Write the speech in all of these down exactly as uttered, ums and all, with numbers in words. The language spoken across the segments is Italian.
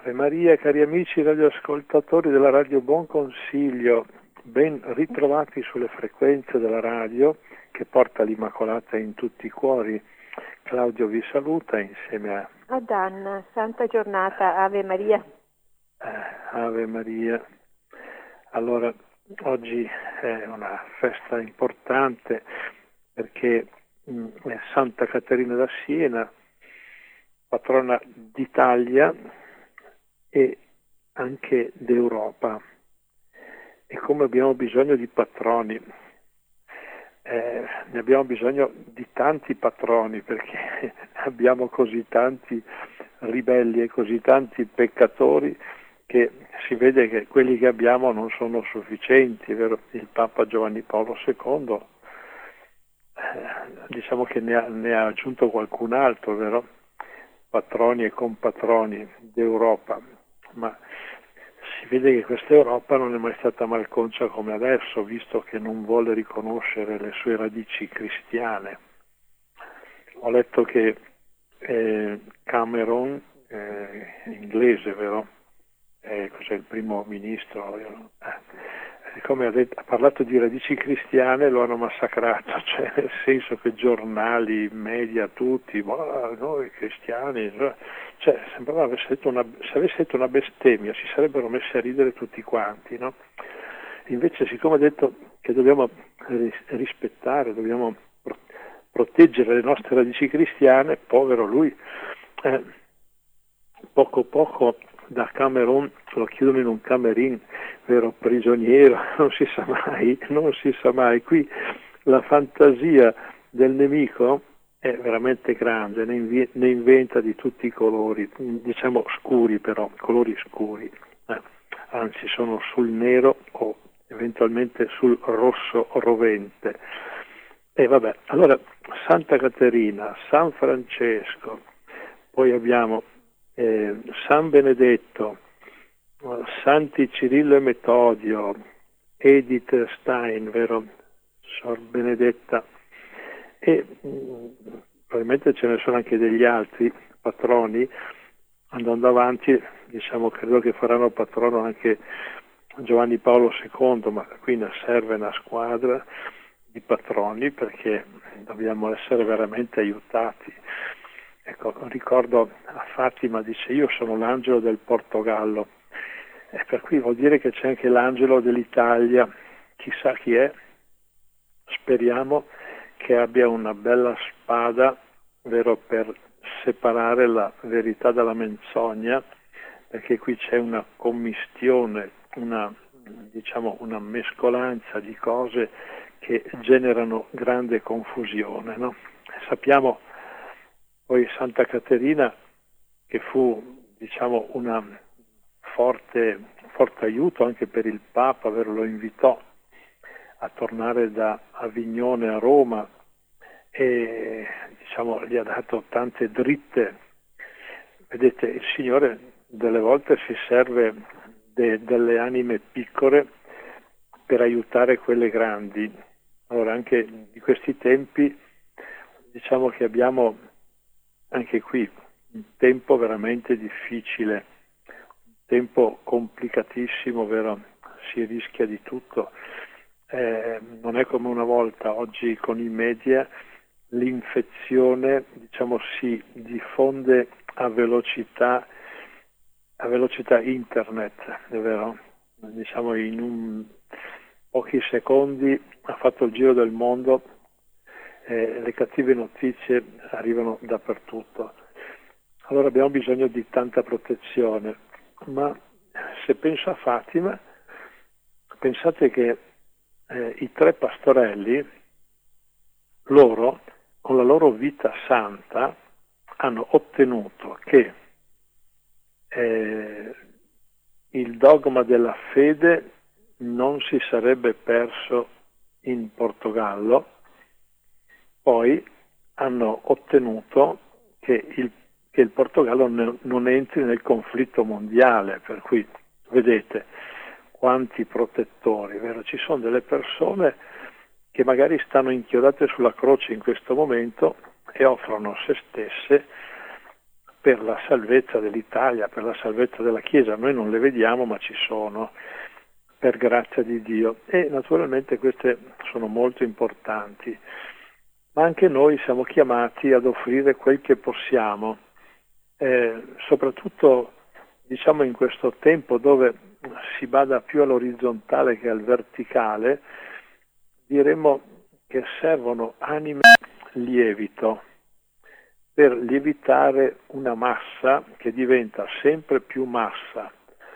Ave Maria, cari amici radioascoltatori della Radio Buon Consiglio, ben ritrovati sulle frequenze della radio che porta l'Immacolata in tutti i cuori. Claudio vi saluta insieme a... Ad Anna, santa giornata, Ave Maria. Eh, Ave Maria. Allora, oggi è una festa importante perché mh, è Santa Caterina da Siena, patrona d'Italia e anche d'Europa. E come abbiamo bisogno di patroni, eh, ne abbiamo bisogno di tanti patroni, perché abbiamo così tanti ribelli e così tanti peccatori che si vede che quelli che abbiamo non sono sufficienti, è vero? Il Papa Giovanni Paolo secondo eh, diciamo che ne ha, ne ha aggiunto qualcun altro, vero? Patroni e compatroni d'Europa, ma si vede che questa Europa non è mai stata malconcia come adesso, visto che non vuole riconoscere le sue radici cristiane. Ho letto che eh, Cameron, eh, inglese, vero? Eh, cos'è il primo ministro? Eh, come ha, detto, ha parlato di radici cristiane, lo hanno massacrato, cioè nel senso che giornali, media, tutti, ma noi cristiani, cioè sembrava avesse detto una, se avesse detto una bestemmia si sarebbero messi a ridere tutti quanti, no? Invece, siccome ha detto che dobbiamo rispettare, dobbiamo pro- proteggere le nostre radici cristiane, povero lui, eh, poco poco da Cameron lo chiudono in un camerin, vero, prigioniero, non si sa mai, non si sa mai. Qui la fantasia del nemico è veramente grande, ne, invi- ne inventa di tutti i colori, diciamo scuri però, colori scuri, eh. Anzi sono sul nero o eventualmente sul rosso rovente. E vabbè, allora Santa Caterina, San Francesco, poi abbiamo eh, San Benedetto, Santi Cirillo e Metodio, Edith Stein, vero? Sor Benedetta, e mh, probabilmente ce ne sono anche degli altri patroni. Andando avanti, diciamo, credo che faranno patrono anche Giovanni Paolo secondo, ma qui ne serve una squadra di patroni perché dobbiamo essere veramente aiutati. Ecco, ricordo a Fatima, dice: io sono l'angelo del Portogallo, e per cui vuol dire che c'è anche l'angelo dell'Italia, chissà chi è, speriamo che abbia una bella spada, vero, per separare la verità dalla menzogna, perché qui c'è una commistione, una, diciamo, una mescolanza di cose che generano grande confusione, no? Sappiamo poi Santa Caterina che fu, diciamo, una forte, forte aiuto anche per il Papa, vero? Lo invitò a tornare da Avignone a Roma e, diciamo, gli ha dato tante dritte. Vedete, il Signore delle volte si serve de, delle anime piccole per aiutare quelle grandi. Allora, anche di questi tempi, diciamo che abbiamo anche qui un tempo veramente difficile, un tempo complicatissimo, vero? Si rischia di tutto. Eh, non è come una volta, oggi con i media l'infezione, diciamo, si diffonde a velocità a velocità internet, è vero? Diciamo in un, pochi secondi ha fatto il giro del mondo, eh, le cattive notizie arrivano dappertutto. Allora abbiamo bisogno di tanta protezione, ma se penso a Fatima, pensate che eh, i tre pastorelli, loro, con la loro vita santa, hanno ottenuto che eh, il dogma della fede non si sarebbe perso in Portogallo. Poi hanno ottenuto che il, che il Portogallo ne, non entri nel conflitto mondiale, per cui vedete quanti protettori, vero? Ci sono delle persone che magari stanno inchiodate sulla croce in questo momento e offrono se stesse per la salvezza dell'Italia, per la salvezza della Chiesa. Noi non le vediamo, ma ci sono, per grazia di Dio. E naturalmente queste sono molto importanti. Ma anche noi siamo chiamati ad offrire quel che possiamo, eh, soprattutto diciamo in questo tempo dove si bada più all'orizzontale che al verticale, diremmo che servono anime lievito per lievitare una massa che diventa sempre più massa,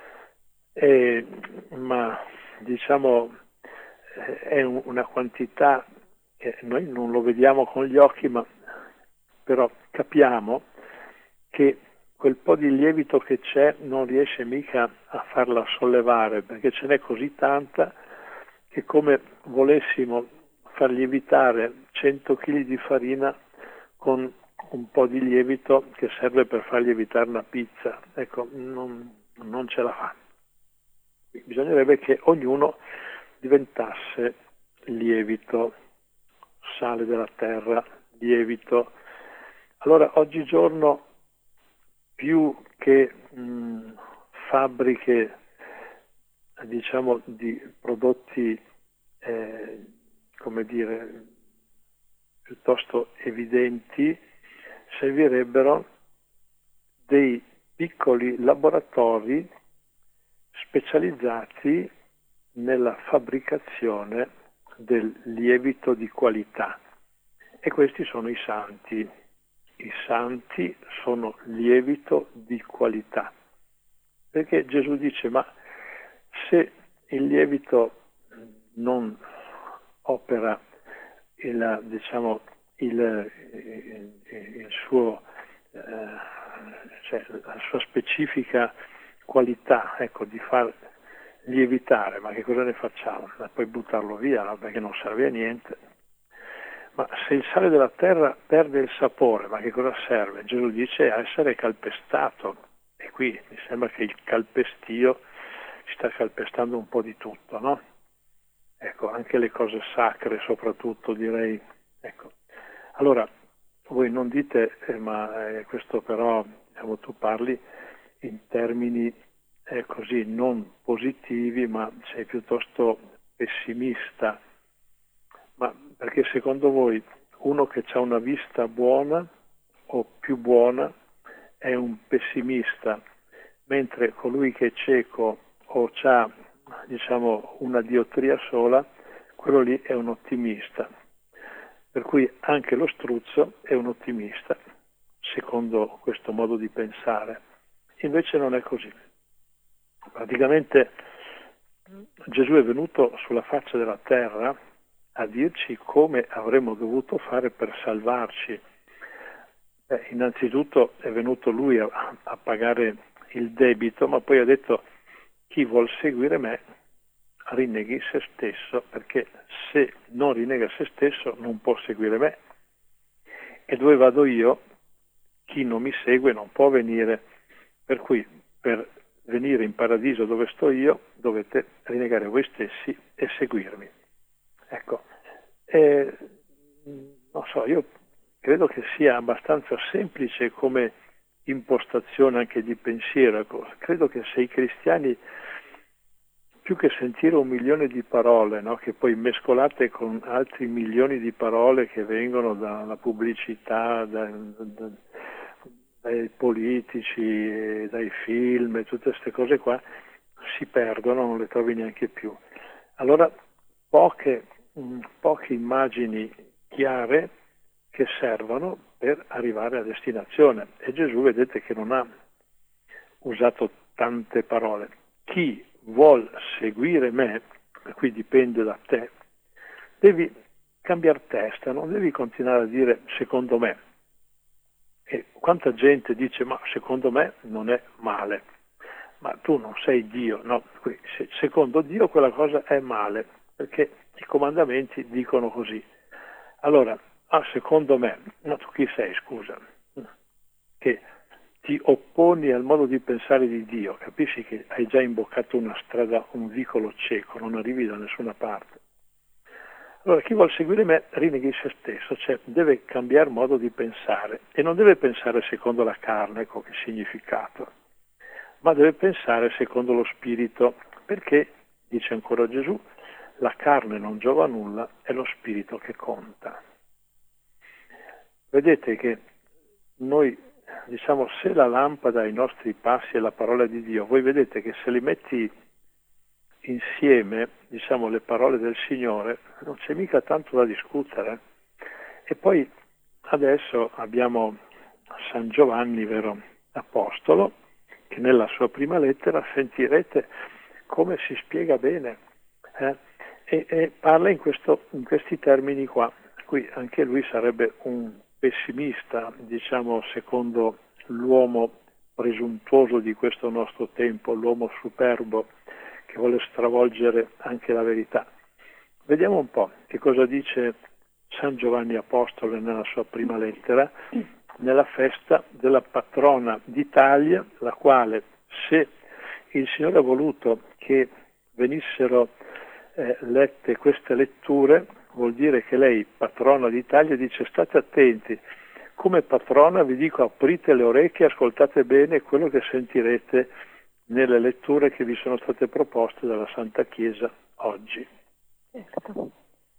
e, ma diciamo è una quantità che noi non lo vediamo con gli occhi, ma però capiamo che quel po' di lievito che c'è non riesce mica a farla sollevare, perché ce n'è così tanta che come volessimo far lievitare cento chili di farina con un po' di lievito che serve per far lievitare una pizza. Ecco, non, non ce la fa. Bisognerebbe che ognuno diventasse lievito, sale della terra, lievito. Allora, oggigiorno, più che mh, fabbriche, diciamo, di prodotti, eh, come dire, piuttosto evidenti, servirebbero dei piccoli laboratori specializzati nella fabbricazione del lievito di qualità. E questi sono i santi. I santi sono lievito di qualità. Perché Gesù dice, ma se il lievito non opera il, diciamo, il, il, il suo, eh, cioè la sua specifica qualità, ecco, di far lievitare, ma che cosa ne facciamo? Ma poi buttarlo via, no? Perché non serve a niente. Ma se il sale della terra perde il sapore, ma che cosa serve? Gesù dice a essere calpestato, e qui mi sembra che il calpestio ci sta calpestando un po' di tutto, no? Ecco, anche le cose sacre soprattutto, direi. Ecco. Allora, voi non dite, eh, ma eh, questo però, diciamo, tu parli in termini eh, così non positivi, ma sei piuttosto pessimista. Ma perché secondo voi uno che ha una vista buona o più buona è un pessimista, mentre colui che è cieco o ha, diciamo, una diotria sola, quello lì è un ottimista. Per cui anche lo struzzo è un ottimista, secondo questo modo di pensare. Invece non è così. Praticamente Gesù è venuto sulla faccia della terra a dirci come avremmo dovuto fare per salvarci. Beh, innanzitutto è venuto lui a, a pagare il debito, ma poi ha detto chi vuol seguire me rinneghi se stesso, perché se non rinnega se stesso non può seguire me. E dove vado io, chi non mi segue non può venire. Per cui per venire in paradiso dove sto io dovete rinnegare voi stessi e seguirmi. Ecco, eh, non so, io credo che sia abbastanza semplice come impostazione anche di pensiero. Ecco, credo che se i cristiani, più che sentire un milione di parole, no, che poi mescolate con altri milioni di parole che vengono dalla pubblicità, da, da, dai politici, dai film e tutte queste cose qua, si perdono, non le trovi neanche più. Allora, poche, mh, poche immagini chiare che servono per arrivare a destinazione. E Gesù, vedete che non ha usato tante parole. Chi vuol seguire me, e qui dipende da te, devi cambiare testa, non devi continuare a dire secondo me. E quanta gente dice ma secondo me non è male, ma tu non sei Dio, no? Qui, se, secondo Dio quella cosa è male, perché i comandamenti dicono così. Allora, ah, secondo me, ma tu chi sei, scusa? Che ti opponi al modo di pensare di Dio, capisci che hai già imboccato una strada, un vicolo cieco, non arrivi da nessuna parte. Allora, chi vuole seguire me rinneghi se stesso, cioè deve cambiare modo di pensare e non deve pensare secondo la carne, con che significato, ma deve pensare secondo lo spirito, perché, dice ancora Gesù, la carne non giova a nulla, è lo spirito che conta. Vedete che noi, diciamo, se la lampada ai nostri passi è la parola di Dio, voi vedete che se li metti insieme, diciamo, le parole del Signore, non c'è mica tanto da discutere. E poi adesso abbiamo San Giovanni, vero, apostolo, che nella sua prima lettera sentirete come si spiega bene, eh? e, e parla in, questo, in questi termini qua. Qui anche lui sarebbe un pessimista, diciamo, secondo l'uomo presuntuoso di questo nostro tempo, l'uomo superbo che vuole stravolgere anche la verità. Vediamo un po' che cosa dice San Giovanni Apostolo nella sua prima lettera, nella festa della patrona d'Italia, la quale, se il Signore ha voluto che venissero eh, lette queste letture, vuol dire che lei, patrona d'Italia, dice: state attenti, come patrona vi dico, aprite le orecchie, ascoltate bene quello che sentirete nelle letture che vi sono state proposte dalla Santa Chiesa oggi. Certo.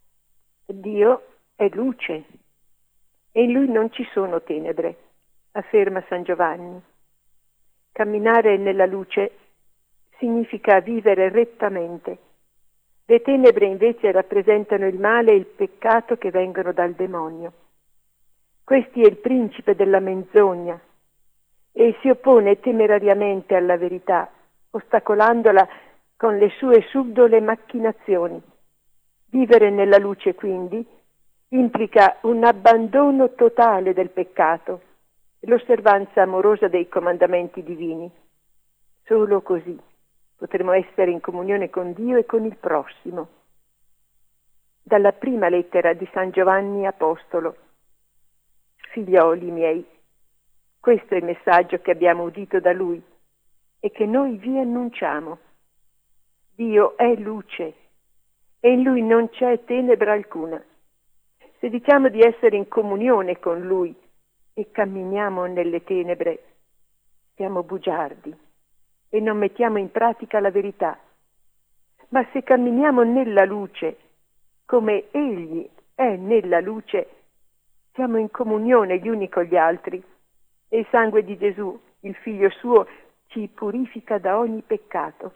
Dio è luce e in Lui non ci sono tenebre, afferma San Giovanni. Camminare nella luce significa vivere rettamente. Le tenebre invece rappresentano il male e il peccato che vengono dal demonio. Questi è il principe della menzogna e si oppone temerariamente alla verità, ostacolandola con le sue subdole macchinazioni. Vivere nella luce, quindi, implica un abbandono totale del peccato e l'osservanza amorosa dei comandamenti divini. Solo così potremo essere in comunione con Dio e con il prossimo. Dalla prima lettera di San Giovanni Apostolo. Figlioli miei, questo è il messaggio che abbiamo udito da Lui e che noi vi annunciamo. Dio è luce e in Lui non c'è tenebra alcuna. Se diciamo di essere in comunione con Lui e camminiamo nelle tenebre, siamo bugiardi e non mettiamo in pratica la verità. Ma se camminiamo nella luce, come Egli è nella luce, siamo in comunione gli uni con gli altri e il sangue di Gesù, il Figlio suo, ci purifica da ogni peccato.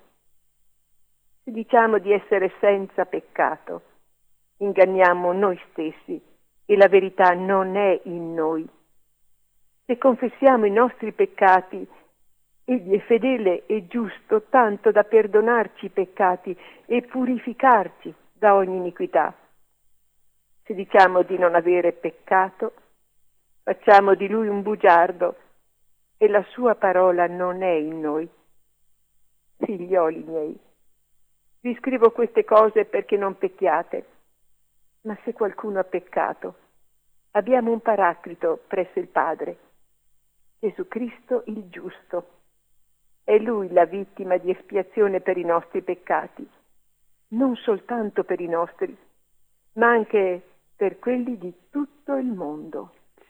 Se diciamo di essere senza peccato, inganniamo noi stessi e la verità non è in noi. Se confessiamo i nostri peccati, Egli è fedele e giusto tanto da perdonarci i peccati e purificarci da ogni iniquità. Se diciamo di non avere peccato, facciamo di Lui un bugiardo e la sua parola non è in noi. Figlioli miei, vi scrivo queste cose perché non pecchiate, ma se qualcuno ha peccato, abbiamo un paraclito presso il Padre, Gesù Cristo il giusto. È Lui la vittima di espiazione per i nostri peccati, non soltanto per i nostri, ma anche per quelli di tutto il mondo.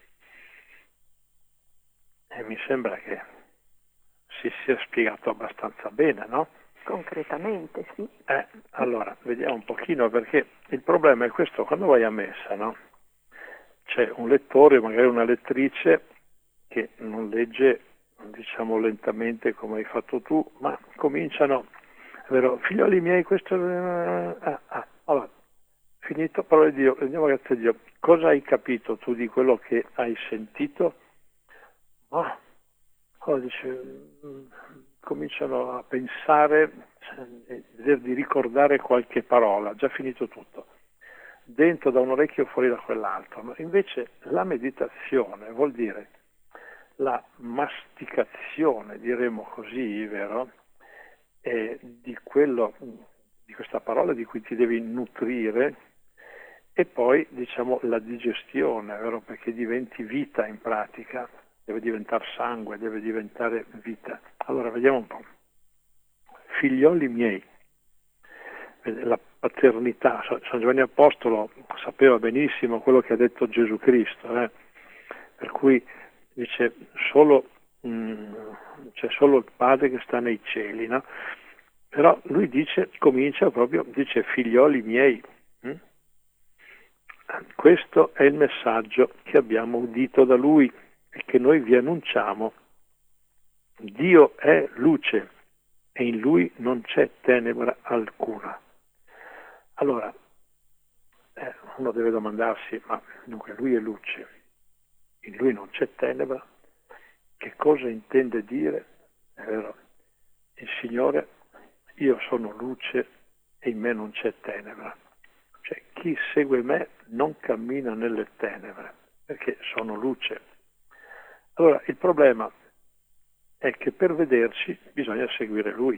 E mi sembra che si sia spiegato abbastanza bene, no? Concretamente, sì. Eh, allora, vediamo un pochino, perché il problema è questo: quando vai a messa, no? C'è un lettore, magari una lettrice, che non legge, diciamo, lentamente come hai fatto tu, ma cominciano, vero, figlioli miei, questo... Ah, ah, allora, finito, parola di Dio, andiamo grazie a Dio. Cosa hai capito tu di quello che hai sentito? Ah, allora dice, cominciano a pensare, di ricordare qualche parola, già finito tutto, dentro da un orecchio fuori da quell'altro. Ma invece la meditazione vuol dire la masticazione, diremo così, vero, eh, di quello, di questa parola di cui ti devi nutrire, e poi, diciamo, la digestione, vero, perché diventi vita in pratica, deve diventare sangue, deve diventare vita. Allora, vediamo un po'. Figlioli miei, la paternità. San Giovanni Apostolo sapeva benissimo quello che ha detto Gesù Cristo, eh? Per cui dice solo mh, c'è solo il Padre che sta nei cieli, no? Però lui dice, comincia proprio, dice figlioli miei, mh? Questo è il messaggio che abbiamo udito da lui e che noi vi annunciamo. Dio è luce e in lui non c'è tenebra alcuna. Allora, eh, uno deve domandarsi, ma dunque lui è luce, in lui non c'è tenebra, che cosa intende dire? È vero, il Signore, io sono luce e in me non c'è tenebra. Cioè, chi segue me non cammina nelle tenebre, perché sono luce. Allora, il problema è che per vederci bisogna seguire Lui,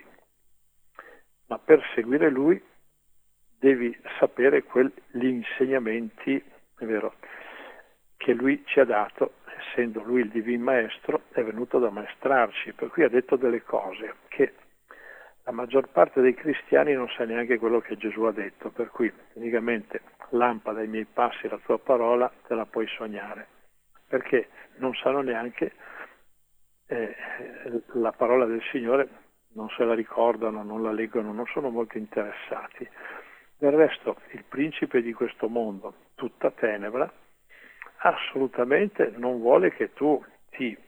ma per seguire Lui devi sapere quegli insegnamenti, è vero, che Lui ci ha dato, essendo Lui il Divin Maestro, è venuto ad ammaestrarci, per cui ha detto delle cose che la maggior parte dei cristiani non sa neanche quello che Gesù ha detto, per cui praticamente lampada ai miei passi la tua parola, te la puoi sognare, perché non sanno neanche eh, la parola del Signore, non se la ricordano, non la leggono, non sono molto interessati. Del resto il principe di questo mondo, tutta tenebra, assolutamente non vuole che tu ti,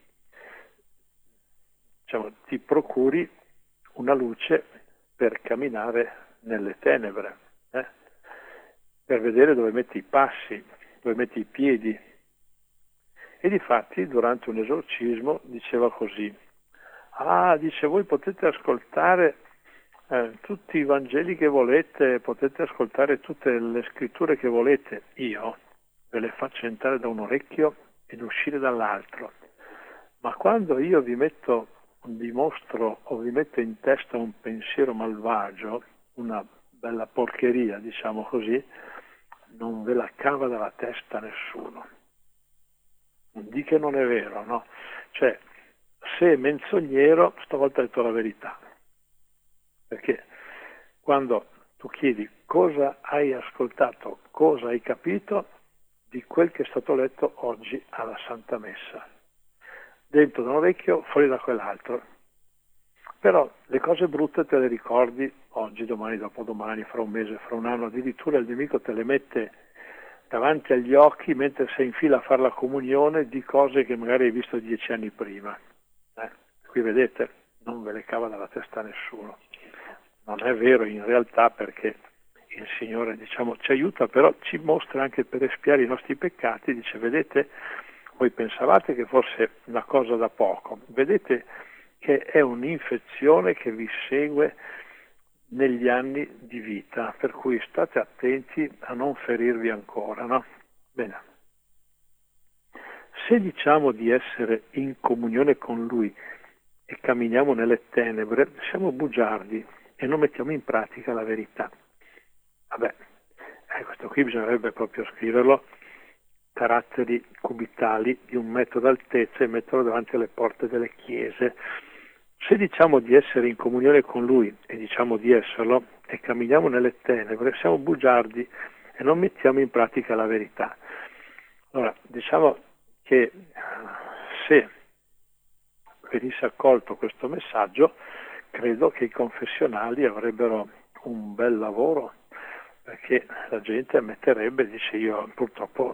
diciamo, ti procuri una luce per camminare nelle tenebre, eh? Per vedere dove metti i passi, dove metti i piedi. E difatti durante un esorcismo diceva così: ah, dice, voi potete ascoltare eh, tutti i Vangeli che volete, potete ascoltare tutte le scritture che volete, io ve le faccio entrare da un orecchio ed uscire dall'altro. Ma quando io vi metto, vi mostro o vi metto in testa un pensiero malvagio, una bella porcheria, diciamo così, non ve la cava dalla testa nessuno. Di che non è vero, no? Cioè, se è menzognero, stavolta ha detto la verità. Perché quando tu chiedi cosa hai ascoltato, cosa hai capito di quel che è stato letto oggi alla Santa Messa, dentro da un orecchio, fuori da quell'altro. Però le cose brutte te le ricordi oggi, domani, dopodomani, fra un mese, fra un anno, addirittura il nemico te le mette davanti agli occhi mentre sei in fila a fare la comunione di cose che magari hai visto dieci anni prima. Eh? Qui vedete, non ve le cava dalla testa nessuno. Non è vero in realtà, perché il Signore, diciamo, ci aiuta, però ci mostra anche per espiare i nostri peccati, dice, vedete, voi pensavate che fosse una cosa da poco, vedete che è un'infezione che vi segue negli anni di vita, per cui state attenti a non ferirvi ancora, no? Bene. Se diciamo di essere in comunione con Lui e camminiamo nelle tenebre, siamo bugiardi e non mettiamo in pratica la verità. Vabbè, eh, questo qui bisognerebbe proprio scriverlo, caratteri cubitali di un metro d'altezza e metterlo davanti alle porte delle chiese. Se diciamo di essere in comunione con Lui e diciamo di esserlo e camminiamo nelle tenebre, siamo bugiardi e non mettiamo in pratica la verità. Allora, diciamo che se venisse accolto questo messaggio, credo che i confessionali avrebbero un bel lavoro, perché la gente ammetterebbe, dice, io purtroppo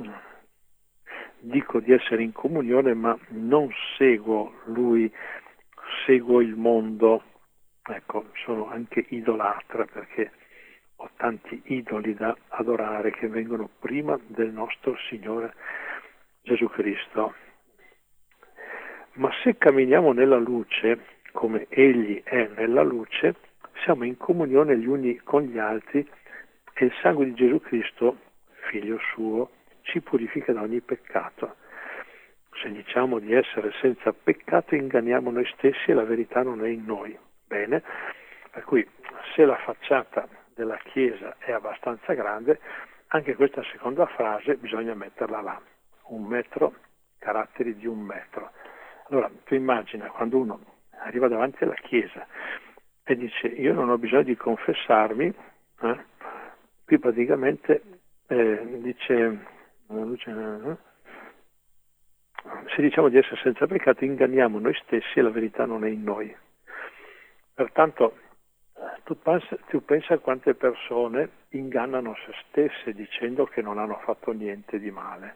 dico di essere in comunione ma non seguo Lui, seguo il mondo. Ecco, sono anche idolatra perché ho tanti idoli da adorare che vengono prima del nostro Signore Gesù Cristo. Ma se camminiamo nella luce, come Egli è nella luce, siamo in comunione gli uni con gli altri e il sangue di Gesù Cristo, Figlio suo, ci purifica da ogni peccato. Se diciamo di essere senza peccato, inganniamo noi stessi e la verità non è in noi. Bene, per cui se la facciata della Chiesa è abbastanza grande, anche questa seconda frase bisogna metterla là. Un metro, caratteri di un metro. Allora, tu immagina quando uno arriva davanti alla Chiesa e dice io non ho bisogno di confessarmi Eh? Qui praticamente eh, dice, eh, se diciamo di essere senza peccato inganniamo noi stessi e la verità non è in noi. Pertanto tu pensa, tu pensa a quante persone ingannano se stesse dicendo che non hanno fatto niente di male.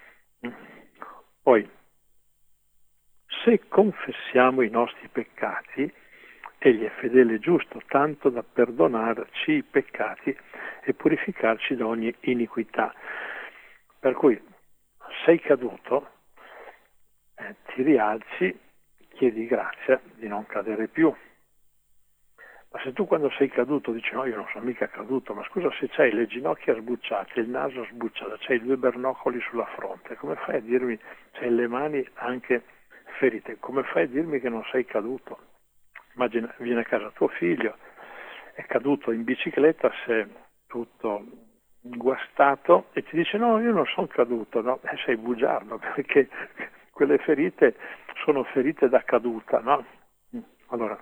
Poi, se confessiamo i nostri peccati, egli è fedele e giusto, tanto da perdonarci i peccati e purificarci da ogni iniquità. Per cui, sei caduto, eh, ti rialzi, chiedi grazia di non cadere più. Ma se tu quando sei caduto dici no, io non sono mica caduto, ma scusa, se c'hai le ginocchia sbucciate, il naso sbucciato, c'hai due bernoccoli sulla fronte, come fai a dirmi, c'hai le mani anche ferite, come fai a dirmi che non sei caduto? Immagina, viene a casa tuo figlio, è caduto in bicicletta, si è tutto guastato e ti dice no, io non sono caduto, no? E sei bugiardo, perché quelle ferite sono ferite da caduta, no? Allora,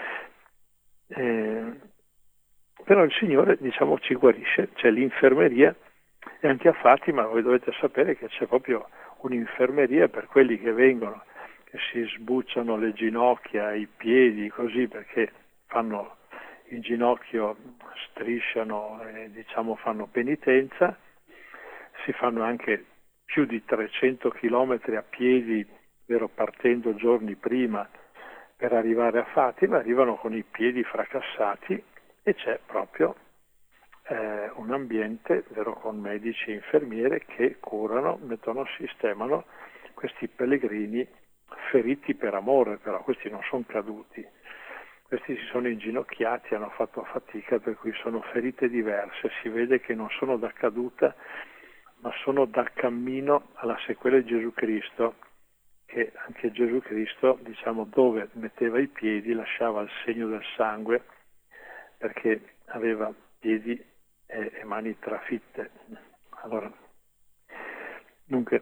Eh, però il Signore, diciamo, ci guarisce, c'è l'infermeria, e anche a Fatima voi dovete sapere che c'è proprio un'infermeria per quelli che vengono, che si sbucciano le ginocchia, i piedi, così, perché fanno il ginocchio, strisciano e diciamo fanno penitenza, si fanno anche più di trecento chilometri a piedi, vero, partendo giorni prima per arrivare a Fatima, arrivano con i piedi fracassati e c'è proprio eh, un ambiente, vero, con medici e infermiere che curano, mettono, sistemano questi pellegrini feriti per amore, però questi non sono caduti, questi si sono inginocchiati, hanno fatto fatica, per cui sono ferite diverse, si vede che non sono da caduta, ma sono da cammino alla sequela di Gesù Cristo, che anche Gesù Cristo, diciamo, dove metteva i piedi lasciava il segno del sangue, perché aveva piedi e, e mani trafitte. Allora, dunque,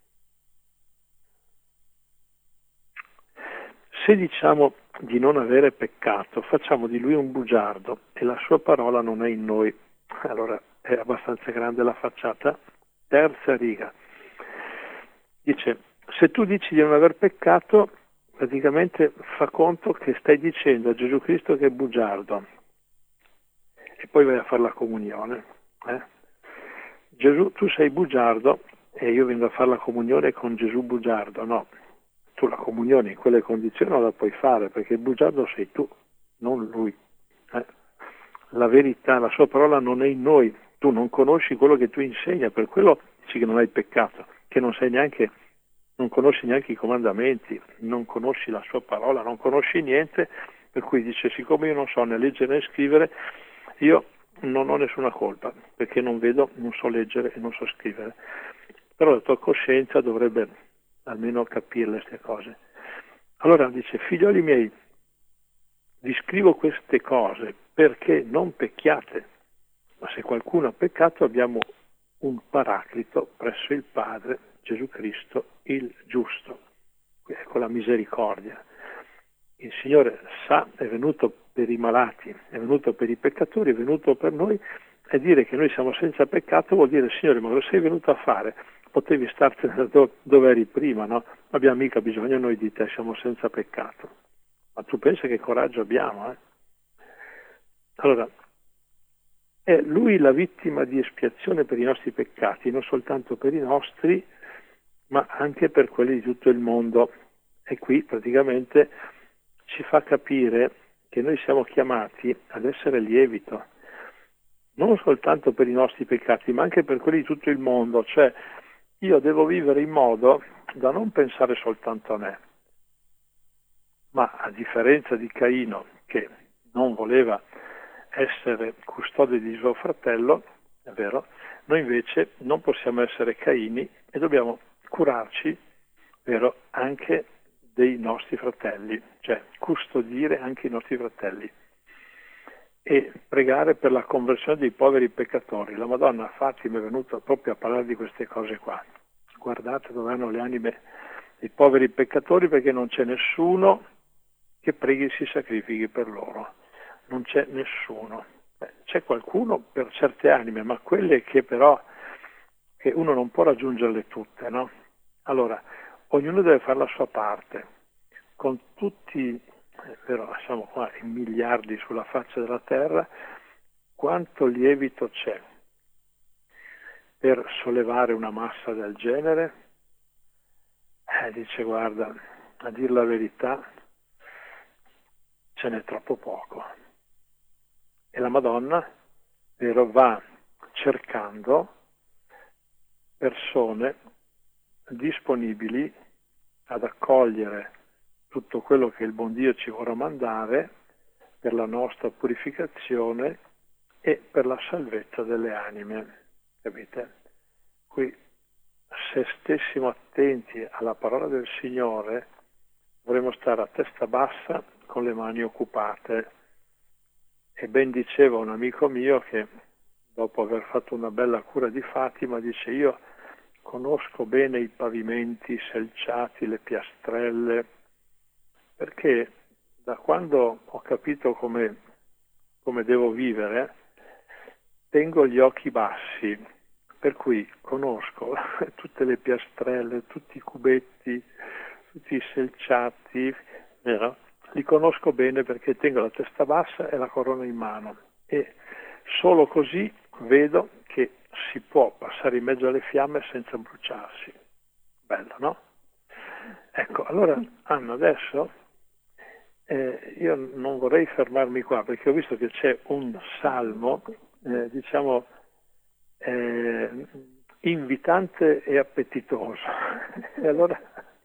se diciamo di non avere peccato, facciamo di lui un bugiardo e la sua parola non è in noi. Allora, è abbastanza grande la facciata. Terza riga. Dice, se tu dici di non aver peccato, praticamente fa conto che stai dicendo a Gesù Cristo che è bugiardo e poi vai a fare la comunione. Eh? Gesù, tu sei bugiardo e io vengo a fare la comunione con Gesù bugiardo. No, tu la comunione in quelle condizioni non la puoi fare perché il bugiardo sei tu, non lui. Eh? La verità, la sua parola non è in noi. Tu non conosci quello che tu insegna, per quello dici che non hai peccato, che non sai neanche, non conosci neanche i comandamenti, non conosci la sua parola, non conosci niente, per cui dice, siccome io non so né leggere né scrivere, io non ho nessuna colpa, perché non vedo, non so leggere e non so scrivere. Però la tua coscienza dovrebbe almeno capire queste cose. Allora dice, figlioli miei, vi scrivo queste cose perché non pecchiate, ma se qualcuno ha peccato abbiamo un paraclito presso il Padre, Gesù Cristo, il giusto, con la misericordia. Il Signore sa, è venuto per i malati, è venuto per i peccatori, è venuto per noi, e dire che noi siamo senza peccato vuol dire, Signore, ma lo sei venuto a fare? Potevi startene dove eri prima, no? Non abbiamo mica bisogno noi di te, siamo senza peccato. Ma tu pensa che coraggio abbiamo, eh? Allora, è Lui la vittima di espiazione per i nostri peccati, non soltanto per i nostri, ma anche per quelli di tutto il mondo. E qui praticamente ci fa capire che noi siamo chiamati ad essere lievito, non soltanto per i nostri peccati, ma anche per quelli di tutto il mondo. Cioè, io devo vivere in modo da non pensare soltanto a me, ma a differenza di Caino, che non voleva essere custode di suo fratello, è vero, noi invece non possiamo essere Caini e dobbiamo curarci, vero, anche dei nostri fratelli, cioè custodire anche i nostri fratelli e pregare per la conversione dei poveri peccatori. La Madonna Fatima è venuta proprio a parlare di queste cose qua. Guardate dove hanno le anime dei poveri peccatori, perché non c'è nessuno che preghi e si sacrifichi per loro. Non c'è nessuno. Beh, c'è qualcuno per certe anime, ma quelle che però che uno non può raggiungerle tutte, no? Allora, ognuno deve fare la sua parte, con tutti, è vero, siamo qua in miliardi sulla faccia della terra, quanto lievito c'è per sollevare una massa del genere? Eh, dice, guarda, a dir la verità, ce n'è troppo poco. E la Madonna, vero, va cercando persone disponibili ad accogliere tutto quello che il buon Dio ci vorrà mandare per la nostra purificazione e per la salvezza delle anime, capite? Qui, se stessimo attenti alla parola del Signore, dovremmo stare a testa bassa con le mani occupate. E ben diceva un amico mio che dopo aver fatto una bella cura di Fatima, dice: io conosco bene i pavimenti selciati, le piastrelle, perché da quando ho capito come, come devo vivere, tengo gli occhi bassi, per cui conosco tutte le piastrelle, tutti i cubetti, tutti i selciati, vero? Li conosco bene perché tengo la testa bassa e la corona in mano, e solo così vedo che si può passare in mezzo alle fiamme senza bruciarsi. Bello, no? Ecco, allora Anna, adesso eh, io non vorrei fermarmi qua perché ho visto che c'è un salmo, eh, diciamo, eh, invitante e appetitoso. E allora,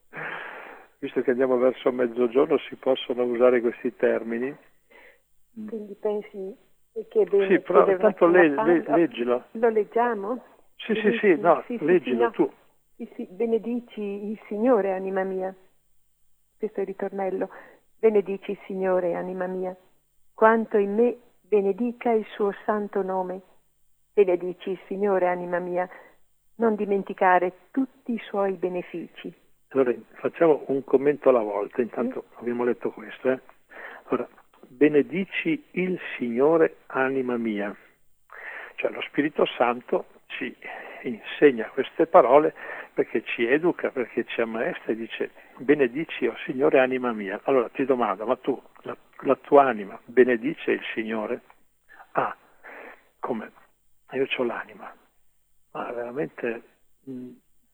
visto che andiamo verso mezzogiorno, si possono usare questi termini. Quindi pensi che è bene sì, però intanto le, le, pausa. leggilo. Lo leggiamo? Sì, sì, sì, no, sì, sì, leggilo sì, no. tu. Sì, sì, benedici il Signore, anima mia. Questo è il ritornello. Benedici il Signore, anima mia. Quanto in me benedica il suo santo nome. Benedici il Signore, anima mia. Non dimenticare tutti i suoi benefici. Allora, facciamo un commento alla volta, intanto sì. Abbiamo letto questo. Eh? Allora, benedici il Signore, anima mia. Cioè lo Spirito Santo ci insegna queste parole perché ci educa, perché ci ammaestra e dice: benedici, oh Signore, anima mia. Allora ti domando, ma tu, la, la tua anima, benedice il Signore? Ah, come? Io ho l'anima. Ma veramente... Mh,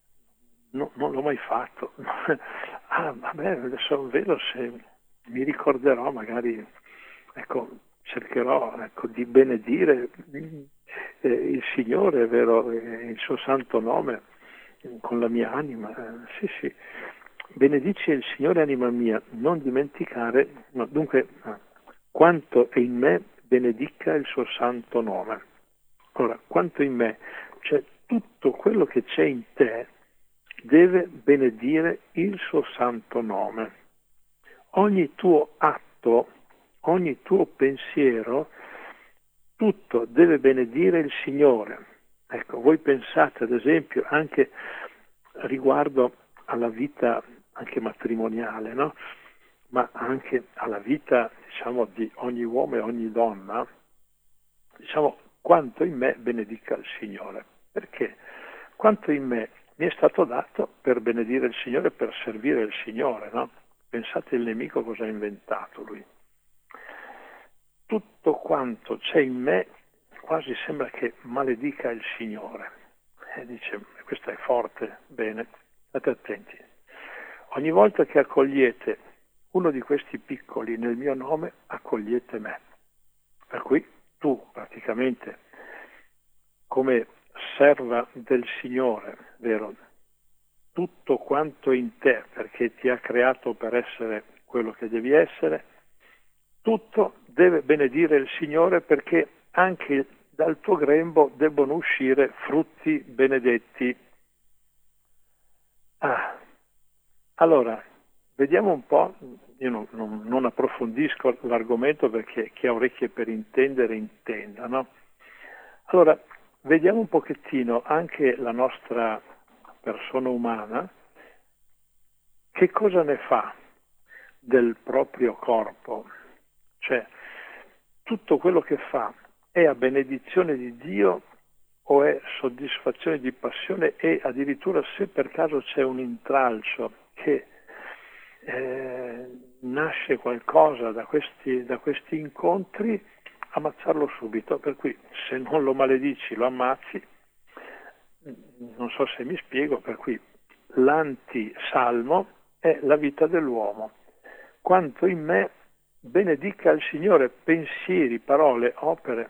No, non l'ho mai fatto. Ah, vabbè, adesso vedo se mi ricorderò, magari, ecco, cercherò ecco, di benedire eh, il Signore, è vero, eh, il suo santo nome, eh, con la mia anima. Eh, sì, sì. Benedici il Signore, anima mia, non dimenticare, no, dunque, eh, quanto è in me, benedica il suo santo nome. Ora, quanto in me, cioè tutto quello che c'è in te, deve benedire il suo santo nome. Ogni tuo atto, ogni tuo pensiero, tutto deve benedire il Signore. Ecco, voi pensate ad esempio anche riguardo alla vita anche matrimoniale, no? Ma anche alla vita, diciamo, di ogni uomo e ogni donna, diciamo, quanto in me benedica il Signore. Perché? Quanto in me mi è stato dato per benedire il Signore, per servire il Signore, no? Pensate il nemico cosa ha inventato lui. Tutto quanto c'è in me quasi sembra che maledica il Signore. E dice, questo è forte, bene, state attenti. Ogni volta che accogliete uno di questi piccoli nel mio nome, accogliete me. Per cui tu praticamente, come serva del Signore, vero? Tutto quanto in te, perché ti ha creato per essere quello che devi essere, tutto deve benedire il Signore, perché anche dal tuo grembo debbono uscire frutti benedetti. Ah, allora, vediamo un po', io non, non, non approfondisco l'argomento perché chi ha orecchie per intendere intenda, no? Allora, vediamo un pochettino anche la nostra persona umana, che cosa ne fa del proprio corpo, cioè tutto quello che fa è a benedizione di Dio o è soddisfazione di passione, e addirittura se per caso c'è un intralcio che eh, nasce qualcosa da questi, da questi incontri, ammazzarlo subito. Per cui se non lo maledici lo ammazzi. Non so se mi spiego, per cui l'antisalmo è la vita dell'uomo. Quanto in me benedica il Signore, pensieri, parole, opere.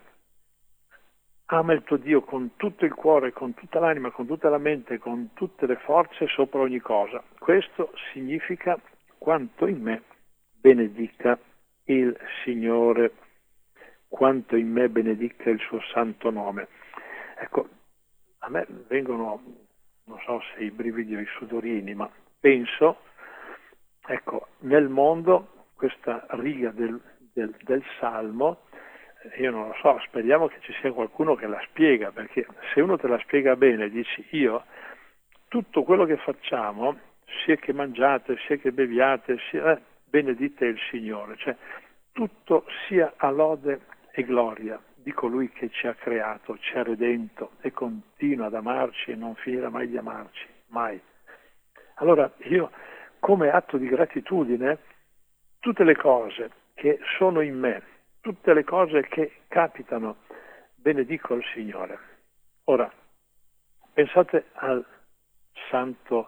Ama il tuo Dio con tutto il cuore, con tutta l'anima, con tutta la mente, con tutte le forze, sopra ogni cosa. Questo significa quanto in me benedica il Signore, quanto in me benedica il suo santo nome. Ecco, a me vengono, non so se i brividi o i sudorini, ma penso, ecco, nel mondo questa riga del, del, del Salmo, io non lo so, speriamo che ci sia qualcuno che la spiega, perché se uno te la spiega bene, dici io, tutto quello che facciamo, sia che mangiate, sia che beviate, sia, eh, benedite il Signore, cioè tutto sia a lode e gloria di colui che ci ha creato, ci ha redento e continua ad amarci e non finirà mai di amarci, mai. Allora io, come atto di gratitudine, tutte le cose che sono in me, tutte le cose che capitano, benedico il Signore. Ora, pensate al santo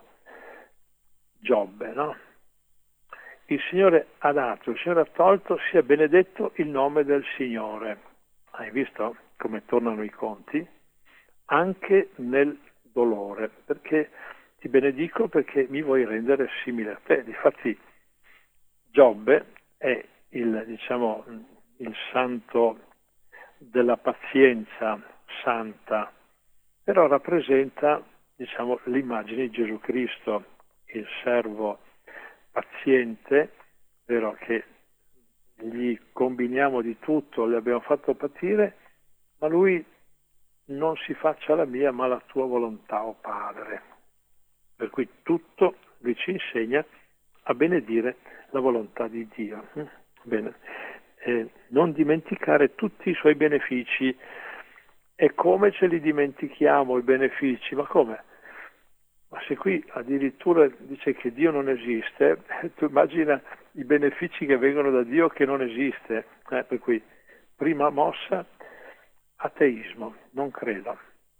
Giobbe, no? Il Signore ha dato, il Signore ha tolto, sia benedetto il nome del Signore. Hai visto come tornano i conti? Anche nel dolore, perché ti benedico perché mi vuoi rendere simile a te. Difatti Giobbe è il, diciamo, il santo della pazienza santa, però rappresenta, diciamo, l'immagine di Gesù Cristo, il servo paziente, vero, che gli combiniamo di tutto, le abbiamo fatto patire, ma lui non si faccia la mia ma la tua volontà, o oh Padre. Per cui tutto lui ci insegna a benedire la volontà di Dio. Bene, eh, non dimenticare tutti i suoi benefici. E come ce li dimentichiamo i benefici? Ma come? Ma se qui addirittura dice che Dio non esiste, tu immagina i benefici che vengono da Dio che non esiste. Eh, per cui, prima mossa, ateismo, non credo.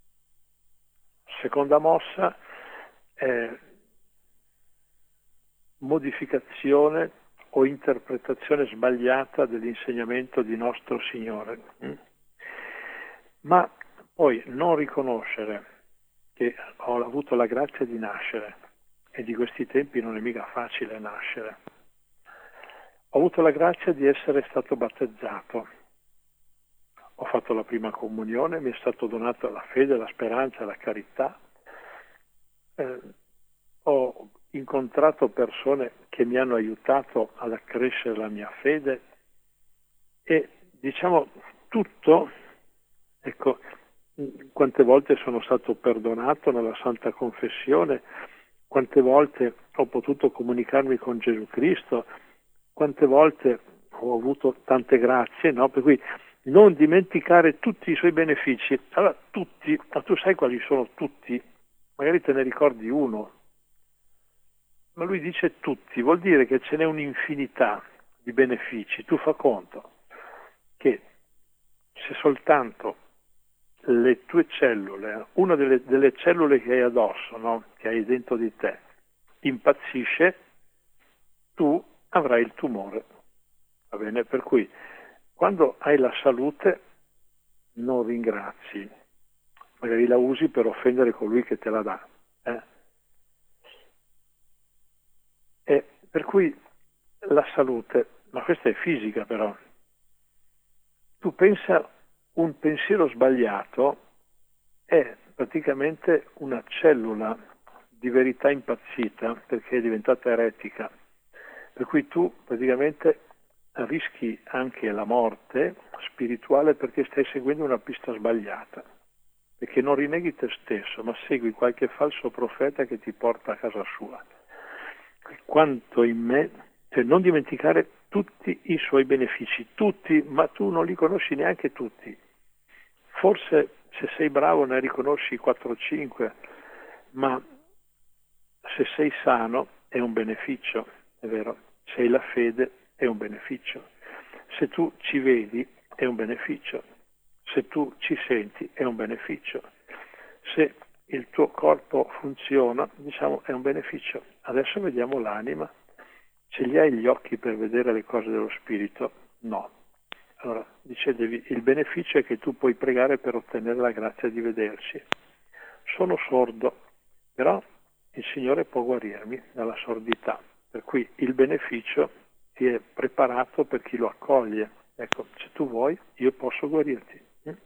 Seconda mossa, eh, modificazione o interpretazione sbagliata dell'insegnamento di nostro Signore. Mm? Ma poi non riconoscere che ho avuto la grazia di nascere, e di questi tempi non è mica facile nascere. Ho avuto la grazia di essere stato battezzato, ho fatto la prima comunione, mi è stato donato la fede, la speranza, la carità, eh, ho incontrato persone che mi hanno aiutato ad accrescere la mia fede e, diciamo, tutto, ecco, quante volte sono stato perdonato nella Santa Confessione, quante volte ho potuto comunicarmi con Gesù Cristo, quante volte ho avuto tante grazie, no? Per cui non dimenticare tutti i suoi benefici. Allora, tutti, ma tu sai quali sono tutti? Magari te ne ricordi uno, ma lui dice tutti, vuol dire che ce n'è un'infinità di benefici. Tu fa conto che se soltanto le tue cellule, una delle, delle cellule che hai addosso, no? Che hai dentro di te, impazzisce, tu avrai il tumore. Va bene? Per cui quando hai la salute non ringrazi, magari la usi per offendere colui che te la dà. Eh? E per cui la salute, ma questa è fisica però, tu pensa, un pensiero sbagliato è praticamente una cellula di verità impazzita perché è diventata eretica, per cui tu praticamente rischi anche la morte spirituale perché stai seguendo una pista sbagliata, perché non rinneghi te stesso ma segui qualche falso profeta che ti porta a casa sua. Quanto in me, cioè non dimenticare tutti i suoi benefici, tutti, ma tu non li conosci neanche tutti. forse se sei bravo ne riconosci quattro o cinque, ma se sei sano è un beneficio, è vero? Se hai la fede è un beneficio. Se tu ci vedi è un beneficio. Se tu ci senti è un beneficio. Se il tuo corpo funziona, diciamo, è un beneficio. Adesso vediamo l'anima. Ce li hai gli occhi per vedere le cose dello spirito? No. Allora, dice, devi, il beneficio è che tu puoi pregare per ottenere la grazia di vederci. Sono sordo, però il Signore può guarirmi dalla sordità, per cui il beneficio ti è preparato per chi lo accoglie. Ecco, se tu vuoi, io posso guarirti.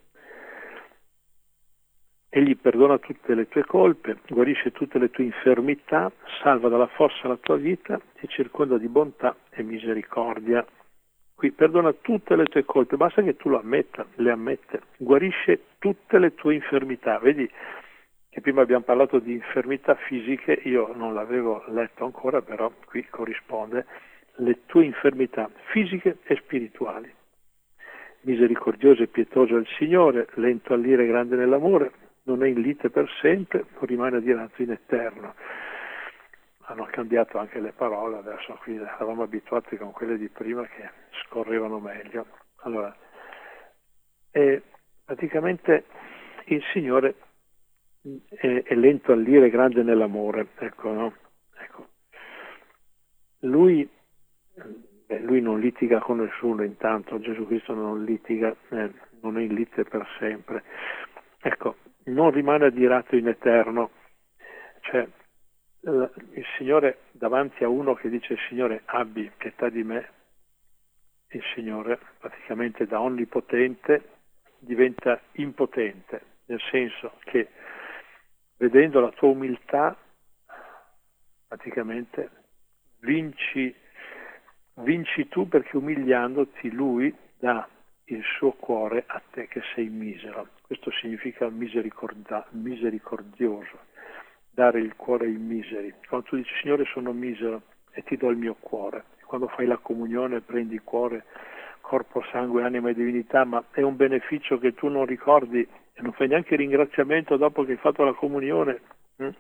Egli perdona tutte le tue colpe, guarisce tutte le tue infermità, salva dalla fossa la tua vita, ti circonda di bontà e misericordia. Qui perdona tutte le tue colpe, basta che tu lo ammetta, le ammette, guarisce tutte le tue infermità. Vedi che prima abbiamo parlato di infermità fisiche, io non l'avevo letto ancora, però qui corrisponde, le tue infermità fisiche e spirituali. Misericordioso e pietoso è il Signore, lento all'ira e grande nell'amore, non è in lite per sempre, non rimane adirato in eterno. Hanno cambiato anche le parole, adesso qui eravamo abituati con quelle di prima che scorrevano meglio. Allora, è praticamente il Signore è, è lento all'ira e grande nell'amore, ecco, no? Ecco. Lui, beh, lui non litiga con nessuno intanto, Gesù Cristo non litiga, eh, non è in lite per sempre. Ecco, non rimane adirato in eterno, cioè il Signore davanti a uno che dice Signore abbi pietà di me, il Signore praticamente da onnipotente diventa impotente, nel senso che vedendo la tua umiltà praticamente vinci, vinci tu, perché umiliandoti lui dà il suo cuore a te che sei misero. Questo significa misericordia, misericordioso, dare il cuore ai miseri. Quando tu dici Signore sono misero e ti do il mio cuore, quando fai la comunione prendi il cuore, corpo, sangue, anima e divinità, ma è un beneficio che tu non ricordi e non fai neanche ringraziamento dopo che hai fatto la comunione. Hm?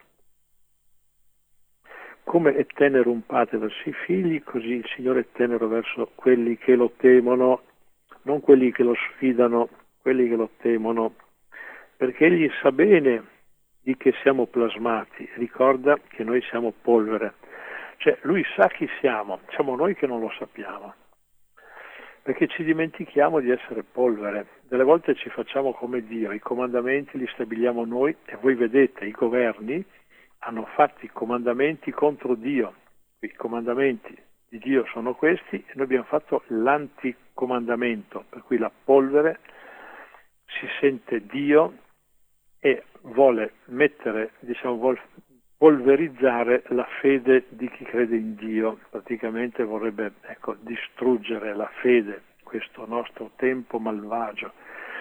Come è tenero un padre verso i figli, così il Signore è tenero verso quelli che lo temono, non quelli che lo sfidano, quelli che lo temono, perché egli sa bene di che siamo plasmati, ricorda che noi siamo polvere, cioè lui sa chi siamo, siamo noi che non lo sappiamo, perché ci dimentichiamo di essere polvere. Delle volte ci facciamo come Dio, i comandamenti li stabiliamo noi e voi vedete i governi hanno fatto i comandamenti contro Dio, i comandamenti di Dio sono questi e noi abbiamo fatto l'anticomandamento, per cui la polvere si sente Dio e vuole mettere, diciamo, vuol polverizzare la fede di chi crede in Dio, praticamente vorrebbe, ecco, distruggere la fede, questo nostro tempo malvagio.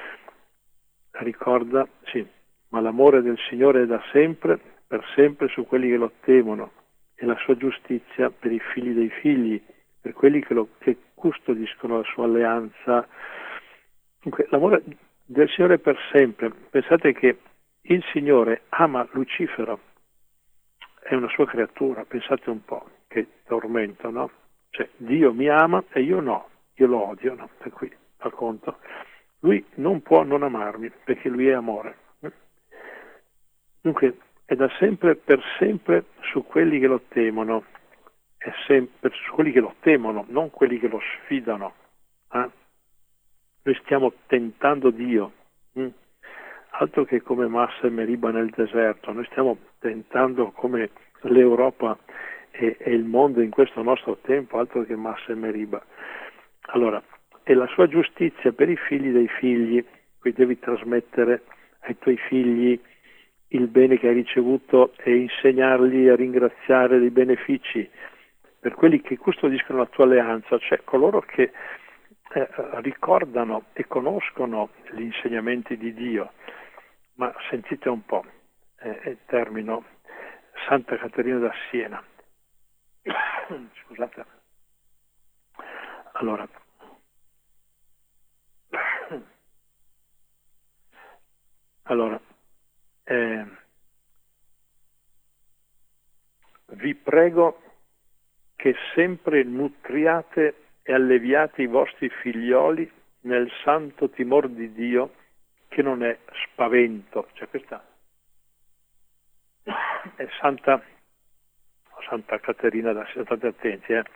Ricorda, sì, ma l'amore del Signore è da sempre, per sempre su quelli che lo temono, e la sua giustizia per i figli dei figli, per quelli che, lo, che custodiscono la sua alleanza. Dunque, l'amore del Signore è per sempre. Pensate che il Signore ama Lucifero, è una sua creatura, pensate un po', che tormento, no? Cioè, Dio mi ama e io no, io lo odio, no? Per cui, fa conto, lui non può non amarmi, perché lui è amore. Dunque, è da sempre per sempre su quelli che lo temono, è sempre su quelli che lo temono, non quelli che lo sfidano. Eh? Noi stiamo tentando Dio, hm? altro che come Massa e Meriba nel deserto, noi stiamo tentando come l'Europa e, e il mondo in questo nostro tempo, altro che Massa e Meriba. Allora, è la sua giustizia per i figli dei figli, qui devi trasmettere ai tuoi figli il bene che hai ricevuto e insegnarli a ringraziare dei benefici per quelli che custodiscono la tua alleanza, cioè coloro che eh, ricordano e conoscono gli insegnamenti di Dio. Ma sentite un po', eh, e termino, Santa Caterina da Siena. Scusate. Allora, Allora, eh, vi prego che sempre nutriate e alleviate i vostri figlioli nel santo timor di Dio, che non è spavento. Cioè questa è Santa, Santa Caterina da Siena, state attenti, eh.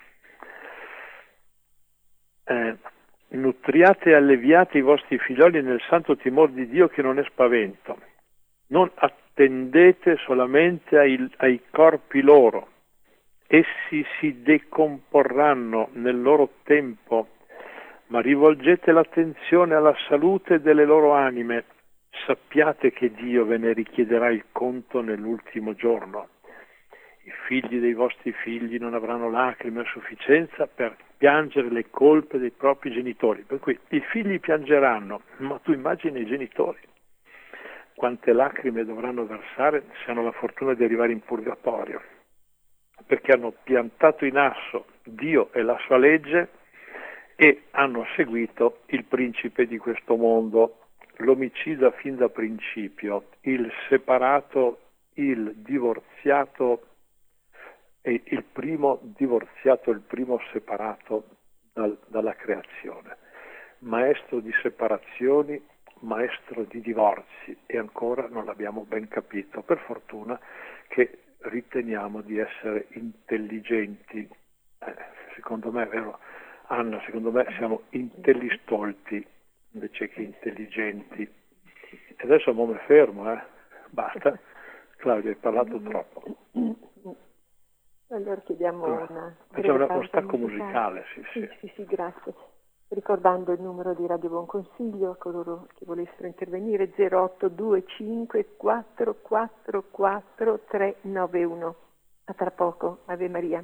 Eh, nutriate e alleviate i vostri figlioli nel santo timor di Dio, che non è spavento. Non attendete solamente ai, ai corpi loro, essi si decomporranno nel loro tempo, ma rivolgete l'attenzione alla salute delle loro anime. Sappiate che Dio ve ne richiederà il conto nell'ultimo giorno. I figli dei vostri figli non avranno lacrime a sufficienza per piangere le colpe dei propri genitori. Per cui i figli piangeranno, ma tu immagini i genitori quante lacrime dovranno versare se hanno la fortuna di arrivare in purgatorio, perché hanno piantato in asso Dio e la sua legge e hanno seguito il principe di questo mondo, l'omicida fin da principio, il separato, il divorziato, e il primo divorziato, il primo separato dal, dalla creazione, maestro di separazioni, maestro di divorzi, e ancora non l'abbiamo ben capito. Per fortuna che riteniamo di essere intelligenti, eh, secondo me è vero Anna, secondo me siamo intellistolti invece che intelligenti. E adesso mo me fermo, eh. Basta, Claudia, hai parlato troppo. Allora chiediamo Allora, una facciamo breve uno stacco musicale. musicale, sì, Sì, sì. sì, sì, grazie. Ricordando il numero di Radio Buon Consiglio a coloro che volessero intervenire, zero otto due cinque quattro quattro quattro tre nove uno. A tra poco, Ave Maria.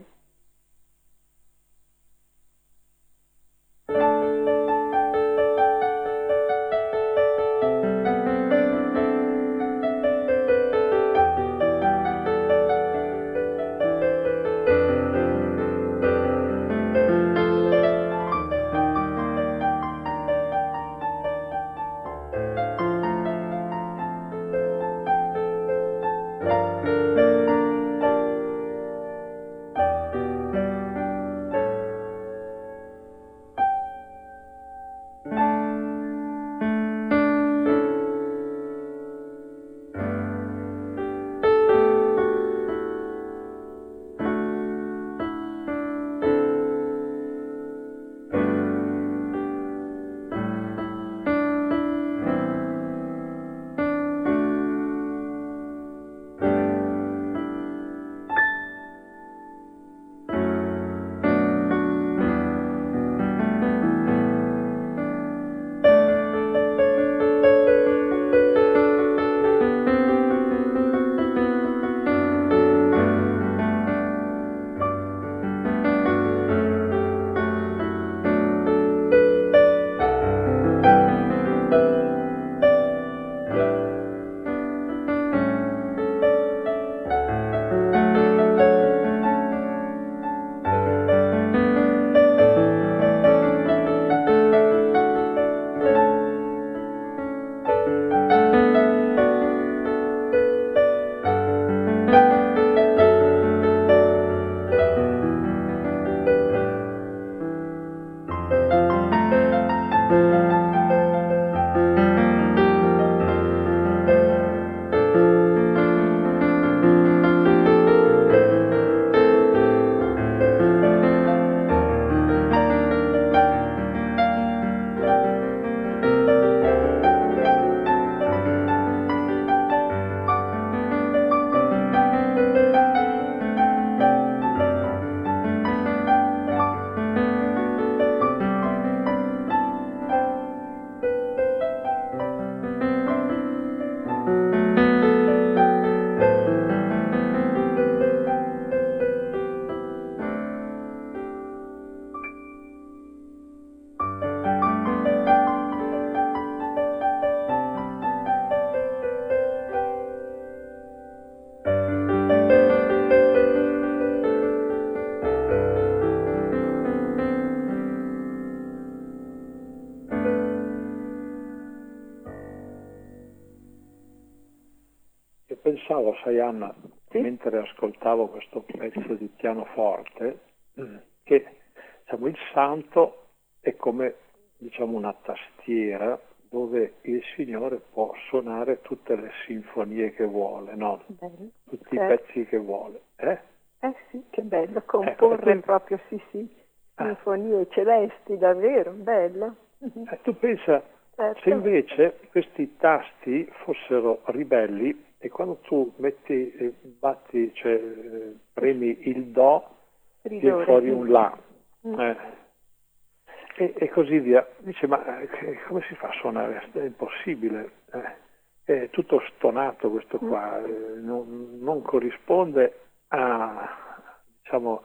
pensavo, sai Anna, Sì? mentre ascoltavo questo pezzo di pianoforte, che diciamo, il santo è come diciamo, una tastiera dove il Signore può suonare tutte le sinfonie che vuole, no? Bello. Tutti Certo. i pezzi che vuole. Eh? Eh sì, che bello, comporre eh, tu, proprio, sì sì, sinfonie eh. celesti, davvero, bello. Eh, tu pensa, certo. se invece questi tasti fossero ribelli e quando tu metti, eh, batti, cioè eh, premi il Do, viene fuori un La. Mm. Eh. E, e così via. Dice, ma eh, come si fa a suonare? È impossibile. Eh. È tutto stonato questo qua, eh, non, non corrisponde a, diciamo,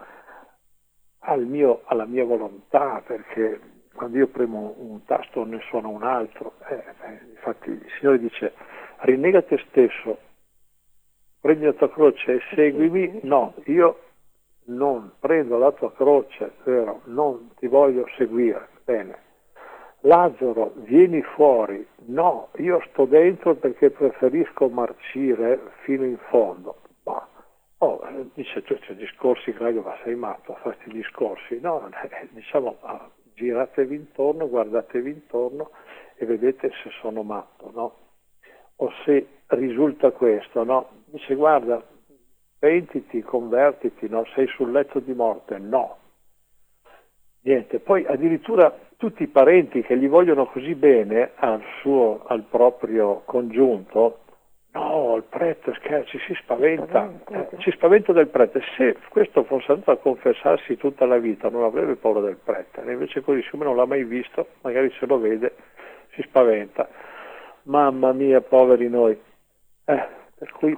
al mio, alla mia volontà, perché quando io premo un tasto ne suono un altro. Eh, eh, infatti il Signore dice, rinnega te stesso, prendi la tua croce e seguimi. No, io non prendo la tua croce, vero? Non ti voglio seguire. Bene. Lazzaro, vieni fuori. No, io sto dentro perché preferisco marcire fino in fondo. Ma, oh, dice, tu c'è discorsi, Claudio, ma sei matto a fare questi discorsi? No, eh, diciamo, ah, giratevi intorno, guardatevi intorno e vedete se sono matto, no? O se risulta questo, no? Dice, guarda, pentiti, convertiti, no? Sei sul letto di morte. No. Niente, poi addirittura tutti i parenti che gli vogliono così bene al suo, al proprio congiunto, no, il prete scherzi, si spaventa, eh, si spaventa del prete. Se questo fosse andato a confessarsi tutta la vita non avrebbe paura del prete, e invece così, siccome non l'ha mai visto, magari se lo vede, si spaventa. Mamma mia, poveri noi. Eh, per cui...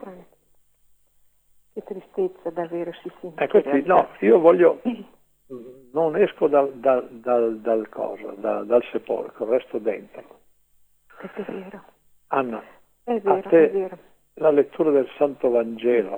Che tristezza davvero si sente. Eh, questi, no, io voglio... non esco dal, dal, dal, dal, cosa, dal, dal sepolcro, resto dentro. È vero. Anna, è vero, a te è vero. La lettura del Santo Vangelo.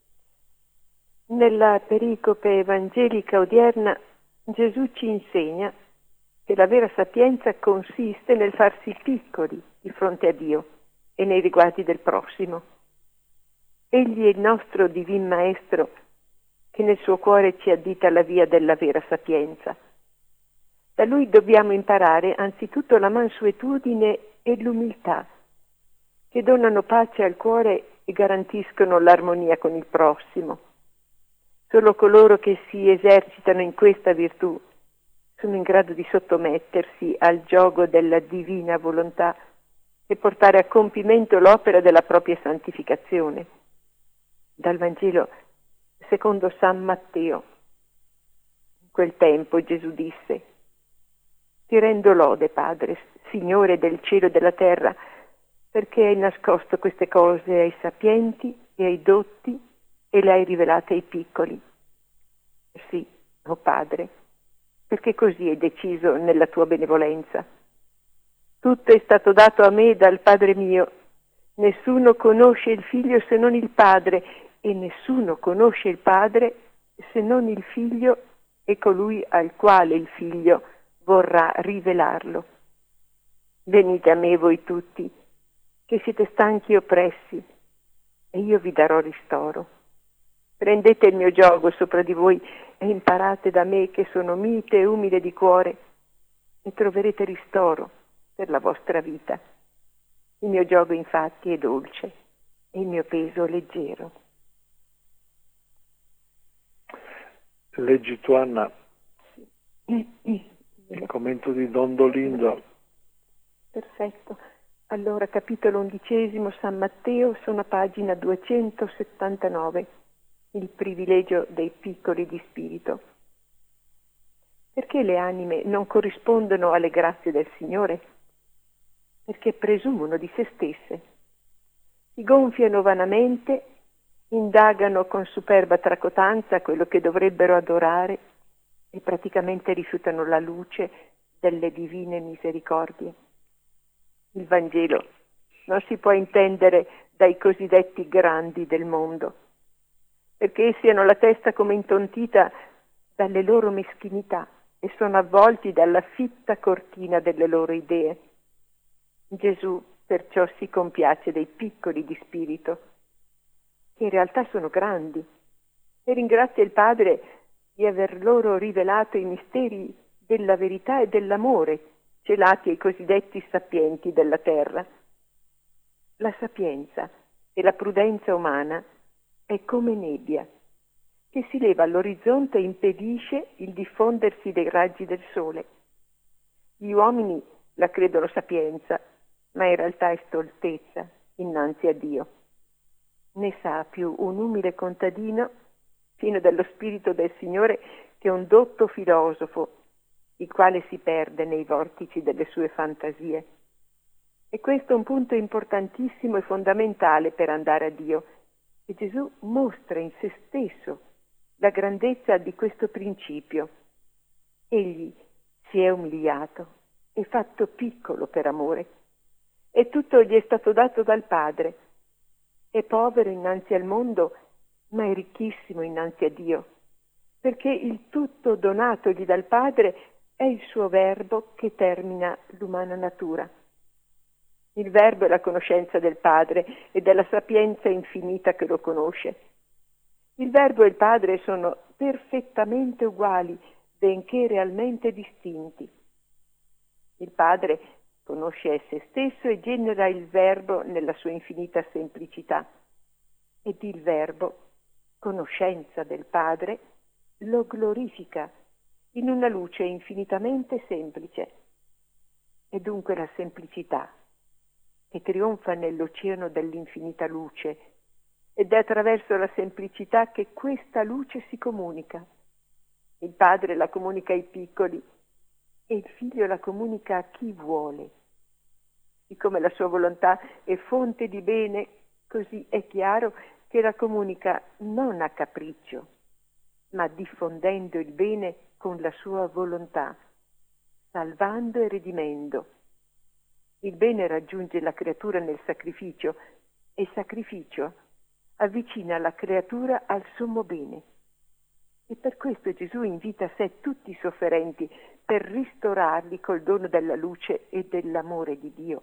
Nella pericope evangelica odierna Gesù ci insegna che la vera sapienza consiste nel farsi piccoli di fronte a Dio e nei riguardi del prossimo. Egli è il nostro divin maestro che nel suo cuore ci addita la via della vera sapienza. Da lui dobbiamo imparare anzitutto la mansuetudine e l'umiltà, che donano pace al cuore e garantiscono l'armonia con il prossimo. Solo coloro che si esercitano in questa virtù sono in grado di sottomettersi al giogo della divina volontà e portare a compimento l'opera della propria santificazione. Dal Vangelo secondo San Matteo. In quel tempo Gesù disse: Ti rendo lode, Padre, Signore del cielo e della terra, perché hai nascosto queste cose ai sapienti e ai dotti e le hai rivelate ai piccoli. Sì, o Padre, perché così hai deciso nella tua benevolenza. Tutto è stato dato a me dal Padre mio. Nessuno conosce il Figlio se non il Padre, e nessuno conosce il Padre se non il Figlio e colui al quale il Figlio vorrà rivelarlo. Venite a me voi tutti, che siete stanchi e oppressi, e io vi darò ristoro. Prendete il mio giogo sopra di voi e imparate da me, che sono mite e umile di cuore, e troverete ristoro per la vostra vita. Il mio giogo infatti è dolce e il mio peso leggero. Leggi tu, Anna, il commento di Don Dolindo. Perfetto. Allora, capitolo undicesimo, San Matteo, sono a pagina duecentosettantanove, il privilegio dei piccoli di spirito. Perché le anime non corrispondono alle grazie del Signore? Perché presumono di se stesse. Si gonfiano vanamente, indagano con superba tracotanza quello che dovrebbero adorare e praticamente rifiutano la luce delle divine misericordie. Il Vangelo non si può intendere dai cosiddetti grandi del mondo, perché essi hanno la testa come intontita dalle loro meschinità e sono avvolti dalla fitta cortina delle loro idee. Gesù perciò si compiace dei piccoli di spirito, che in realtà sono grandi, e ringrazia il Padre di aver loro rivelato i misteri della verità e dell'amore celati ai cosiddetti sapienti della terra. La sapienza e la prudenza umana è come nebbia che si leva all'orizzonte e impedisce il diffondersi dei raggi del sole. Gli uomini la credono sapienza, ma in realtà è stoltezza innanzi a Dio. Ne sa più un umile contadino, fino dello spirito del Signore, che un dotto filosofo, il quale si perde nei vortici delle sue fantasie. E questo è un punto importantissimo e fondamentale per andare a Dio, che Gesù mostra in se stesso la grandezza di questo principio. Egli si è umiliato e fatto piccolo per amore, e tutto gli è stato dato dal Padre. È povero innanzi al mondo, ma è ricchissimo innanzi a Dio, perché il tutto donatogli dal Padre è il suo verbo che termina l'umana natura. Il verbo è la conoscenza del Padre e della sapienza infinita che lo conosce. Il verbo e il Padre sono perfettamente uguali, benché realmente distinti. Il Padre conosce se stesso e genera il verbo nella sua infinita semplicità. Ed il verbo, conoscenza del Padre, lo glorifica in una luce infinitamente semplice. E dunque la semplicità che trionfa nell'oceano dell'infinita luce, ed è attraverso la semplicità che questa luce si comunica. Il Padre la comunica ai piccoli e il Figlio la comunica a chi vuole. Siccome la sua volontà è fonte di bene, così è chiaro che la comunica non a capriccio, ma diffondendo il bene con la sua volontà, salvando e redimendo. Il bene raggiunge la creatura nel sacrificio e il sacrificio avvicina la creatura al sommo bene. E per questo Gesù invita a sé tutti i sofferenti per ristorarli col dono della luce e dell'amore di Dio.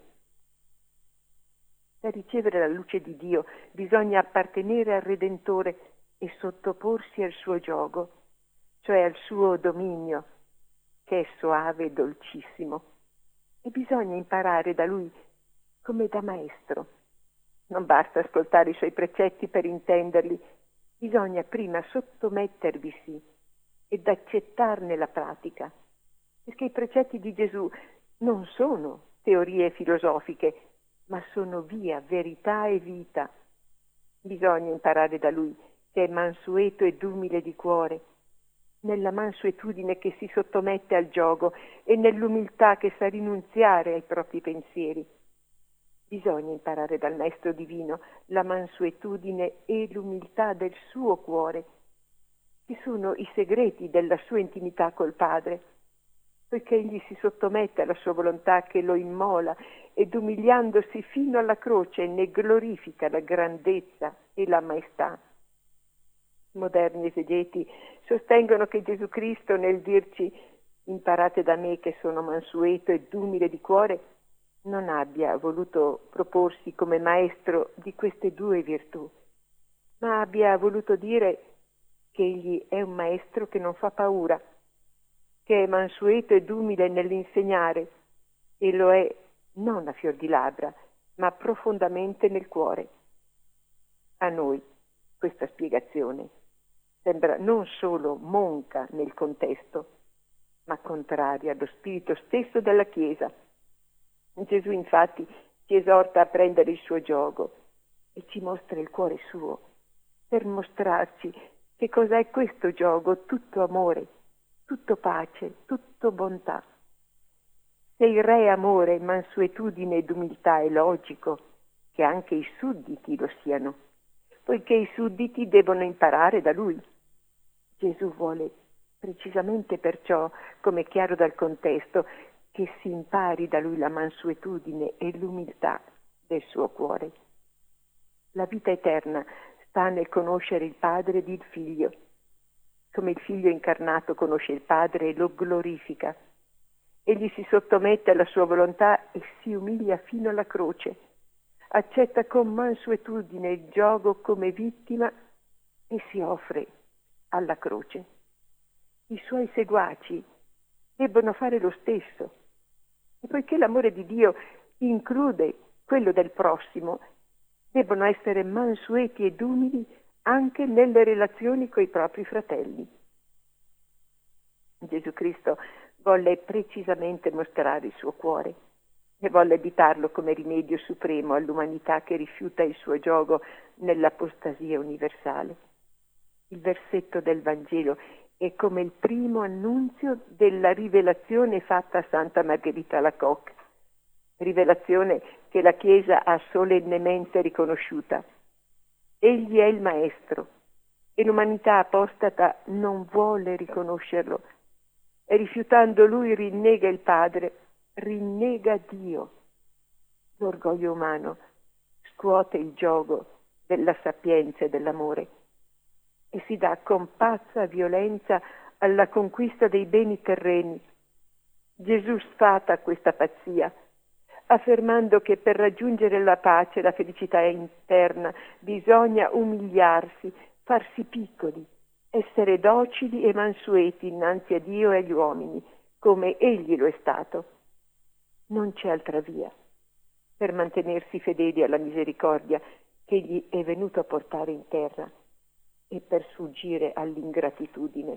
Per ricevere la luce di Dio bisogna appartenere al Redentore e sottoporsi al suo giogo, cioè al suo dominio, che è soave e dolcissimo. E bisogna imparare da Lui come da maestro. Non basta ascoltare i suoi precetti per intenderli, bisogna prima sottomettervisi ed accettarne la pratica, perché i precetti di Gesù non sono teorie filosofiche, ma sono via, verità e vita. Bisogna imparare da Lui, che è mansueto ed umile di cuore, nella mansuetudine che si sottomette al giogo e nell'umiltà che sa rinunziare ai propri pensieri. Bisogna imparare dal Maestro Divino la mansuetudine e l'umiltà del suo cuore, che sono i segreti della sua intimità col Padre, poiché egli si sottomette alla sua volontà che lo immola ed umiliandosi fino alla croce ne glorifica la grandezza e la maestà. Moderni esegeti sostengono che Gesù Cristo, nel dirci imparate da me che sono mansueto ed umile di cuore, non abbia voluto proporsi come maestro di queste due virtù, ma abbia voluto dire che egli è un maestro che non fa paura, che è mansueto ed umile nell'insegnare, e lo è non a fior di labbra, ma profondamente nel cuore. A noi questa spiegazione sembra non solo monca nel contesto, ma contraria allo spirito stesso della Chiesa. Gesù infatti ci esorta a prendere il suo giogo e ci mostra il cuore suo, per mostrarci che cos'è questo giogo, tutto amore, tutto pace, tutto bontà. Se il Re è amore, mansuetudine ed umiltà, è logico che anche i sudditi lo siano, poiché i sudditi devono imparare da Lui. Gesù vuole precisamente perciò, come è chiaro dal contesto, che si impari da Lui la mansuetudine e l'umiltà del suo cuore. La vita eterna sta nel conoscere il Padre ed il Figlio, come il Figlio incarnato conosce il Padre e lo glorifica. Egli si sottomette alla sua volontà e si umilia fino alla croce, accetta con mansuetudine il giogo come vittima e si offre alla croce. I suoi seguaci debbono fare lo stesso. E poiché l'amore di Dio include quello del prossimo, debbono essere mansueti ed umili anche nelle relazioni coi propri fratelli. Gesù Cristo volle precisamente mostrare il suo cuore e volle abitarlo come rimedio supremo all'umanità che rifiuta il suo giogo nell'apostasia universale. Il versetto del Vangelo è come il primo annunzio della rivelazione fatta a Santa Margherita Alacoque, rivelazione che la Chiesa ha solennemente riconosciuta. Egli è il Maestro e l'umanità apostata non vuole riconoscerlo e rifiutando lui rinnega il Padre, rinnega Dio. L'orgoglio umano scuote il giogo della sapienza e dell'amore e si dà con pazza violenza alla conquista dei beni terreni. Gesù sfata questa pazzia, affermando che per raggiungere la pace e la felicità interna bisogna umiliarsi, farsi piccoli, essere docili e mansueti innanzi a Dio e agli uomini, come Egli lo è stato. Non c'è altra via per mantenersi fedeli alla misericordia che Egli è venuto a portare in terra e per sfuggire all'ingratitudine.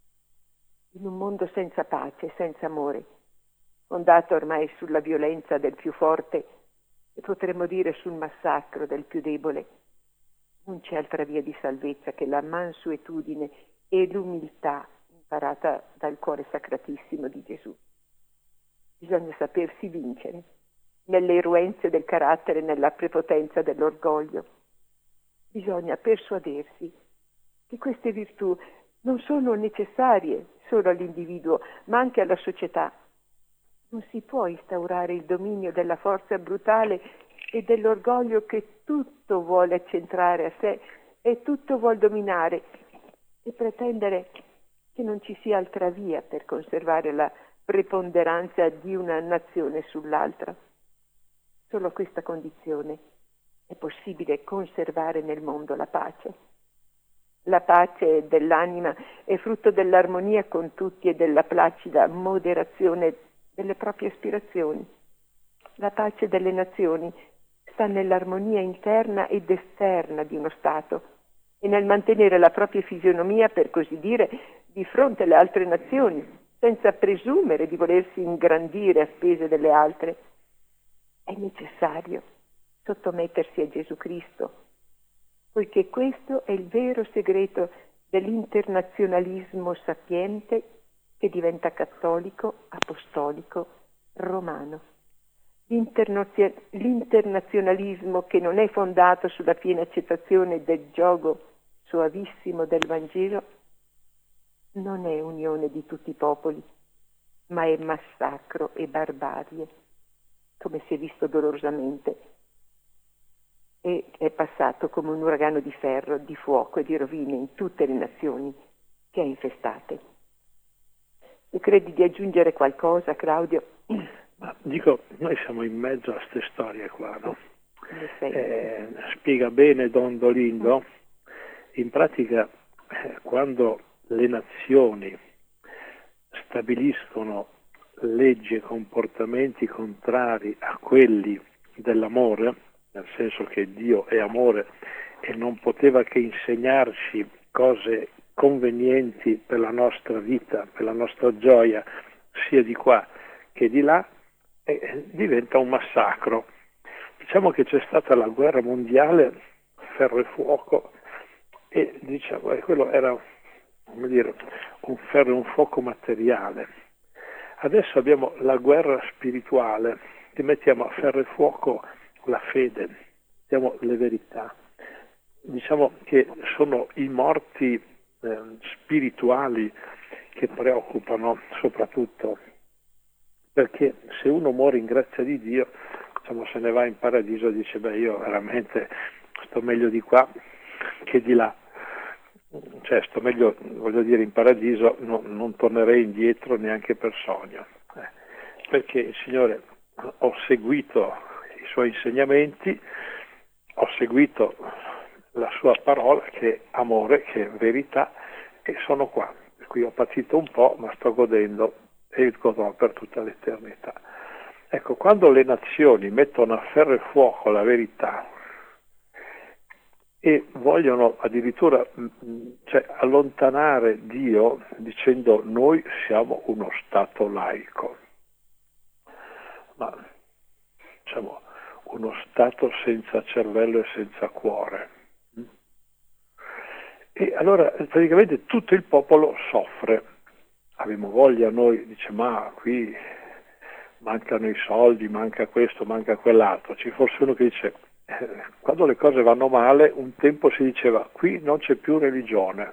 In un mondo senza pace, senza amore, fondato ormai sulla violenza del più forte e potremmo dire sul massacro del più debole, non c'è altra via di salvezza che la mansuetudine e l'umiltà imparata dal cuore sacratissimo di Gesù. Bisogna sapersi vincere nelle irruenze del carattere e nella prepotenza dell'orgoglio. Bisogna persuadersi che queste virtù non sono necessarie solo all'individuo, ma anche alla società. Non si può instaurare il dominio della forza brutale e dell'orgoglio che tutto vuole accentrare a sé e tutto vuol dominare e pretendere che non ci sia altra via per conservare la preponderanza di una nazione sull'altra. Solo a questa condizione è possibile conservare nel mondo la pace. La pace dell'anima è frutto dell'armonia con tutti e della placida moderazione delle proprie aspirazioni. La pace delle nazioni sta nell'armonia interna ed esterna di uno Stato e nel mantenere la propria fisionomia, per così dire, di fronte alle altre nazioni, senza presumere di volersi ingrandire a spese delle altre. È necessario sottomettersi a Gesù Cristo, poiché questo è il vero segreto dell'internazionalismo sapiente che diventa cattolico, apostolico, romano. L'internazio- l'internazionalismo che non è fondato sulla piena accettazione del giogo soavissimo del Vangelo non è unione di tutti i popoli, ma è massacro e barbarie, come si è visto dolorosamente, e è passato come un uragano di ferro, di fuoco e di rovine in tutte le nazioni che ha infestate. E credi di aggiungere qualcosa, Claudio? Ma dico, noi siamo in mezzo a queste storie qua, no? Eh, spiega bene Don Dolindo, in pratica eh, quando le nazioni stabiliscono leggi e comportamenti contrari a quelli dell'amore, nel senso che Dio è amore e non poteva che insegnarci cose convenienti per la nostra vita, per la nostra gioia, sia di qua che di là, e diventa un massacro. Diciamo che c'è stata la guerra mondiale, ferro e fuoco, e diciamo e quello era, come dire, un ferro e un fuoco materiale. Adesso abbiamo la guerra spirituale, che mettiamo a ferro e fuoco la fede, diciamo le verità. Diciamo che sono i morti eh, spirituali che preoccupano soprattutto, perché se uno muore in grazia di Dio, diciamo, se ne va in paradiso, dice beh, io veramente sto meglio di qua che di là, cioè sto meglio, voglio dire, in paradiso, no, non tornerei indietro neanche per sogno, eh, perché il Signore, ho seguito i suoi insegnamenti, ho seguito la sua parola che è amore, che è verità, e sono qua. Qui ho patito un po', ma sto godendo e godrò per tutta l'eternità. Ecco, quando le nazioni mettono a ferro e fuoco la verità e vogliono addirittura cioè, allontanare Dio dicendo noi siamo uno Stato laico, ma diciamo uno Stato senza cervello e senza cuore. E allora praticamente tutto il popolo soffre. Abbiamo voglia noi, dice ma qui mancano i soldi, manca questo, manca quell'altro. Ci fosse uno che dice eh, quando le cose vanno male un tempo si diceva qui non c'è più religione.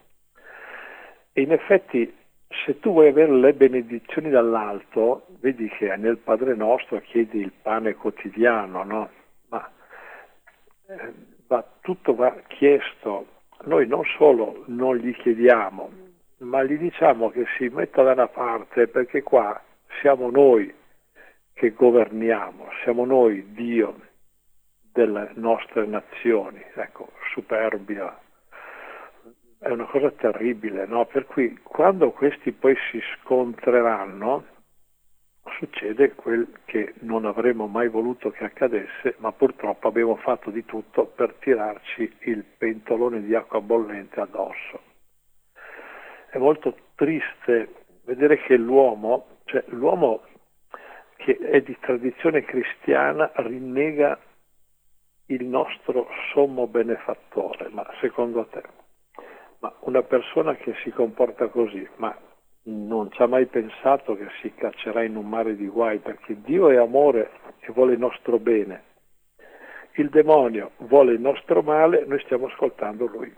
E in effetti se tu vuoi avere le benedizioni dall'alto, vedi che nel Padre Nostro chiedi il pane quotidiano, no? Ma eh, va, tutto va chiesto. Noi non solo non gli chiediamo, ma gli diciamo che si metta da una parte perché qua siamo noi che governiamo, siamo noi Dio delle nostre nazioni. Ecco, superbia, è una cosa terribile, no? Per cui quando questi poi si scontreranno succede quel che non avremmo mai voluto che accadesse, ma purtroppo abbiamo fatto di tutto per tirarci il pentolone di acqua bollente addosso. È molto triste vedere che l'uomo, cioè l'uomo che è di tradizione cristiana, rinnega il nostro sommo benefattore. Ma secondo te, ma una persona che si comporta così, ma non ci ha mai pensato che si caccerà in un mare di guai, perché Dio è amore e vuole il nostro bene. Il demonio vuole il nostro male, noi stiamo ascoltando lui.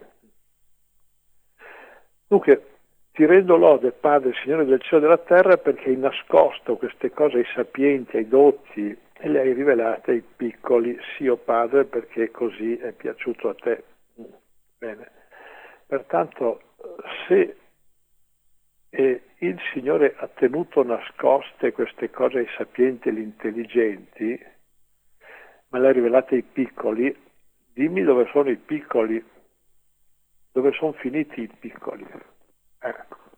Dunque, ti rendo lode, Padre, Signore del cielo e della terra, perché hai nascosto queste cose ai sapienti, ai dotti, e le hai rivelate ai piccoli. Sì, o Padre, perché così è piaciuto a te. Bene. Pertanto, se E il Signore ha tenuto nascoste queste cose ai sapienti e agli intelligenti, ma le ha rivelate ai piccoli. Dimmi dove sono i piccoli, dove sono finiti i piccoli. Eh.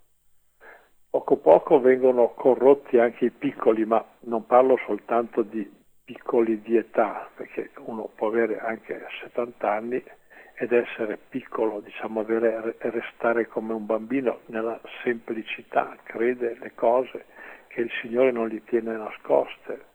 Poco poco vengono corrotti anche i piccoli, ma non parlo soltanto di piccoli di età, perché uno può avere anche settanta anni ed essere piccolo, diciamo, avere, restare come un bambino nella semplicità, crede le cose che il Signore non gli tiene nascoste.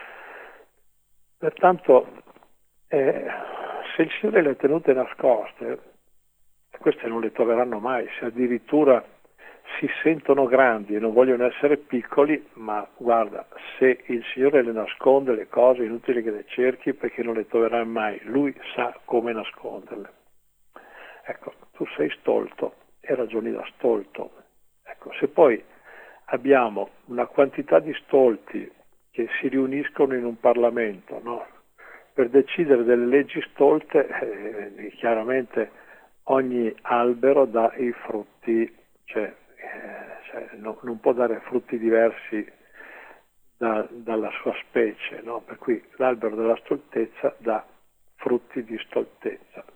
Pertanto, eh, se il Signore le ha tenute nascoste, queste non le troveranno mai, se addirittura si sentono grandi e non vogliono essere piccoli, ma guarda, se il Signore le nasconde le cose, è inutile che le cerchi perché non le troverai mai, Lui sa come nasconderle. Ecco, tu sei stolto e ragioni da stolto. Ecco, se poi abbiamo una quantità di stolti che si riuniscono in un Parlamento, no? Per decidere delle leggi stolte, eh, chiaramente ogni albero dà i frutti, cioè, eh, cioè no, non può dare frutti diversi da, dalla sua specie, no? Per cui l'albero della stoltezza dà frutti di stoltezza.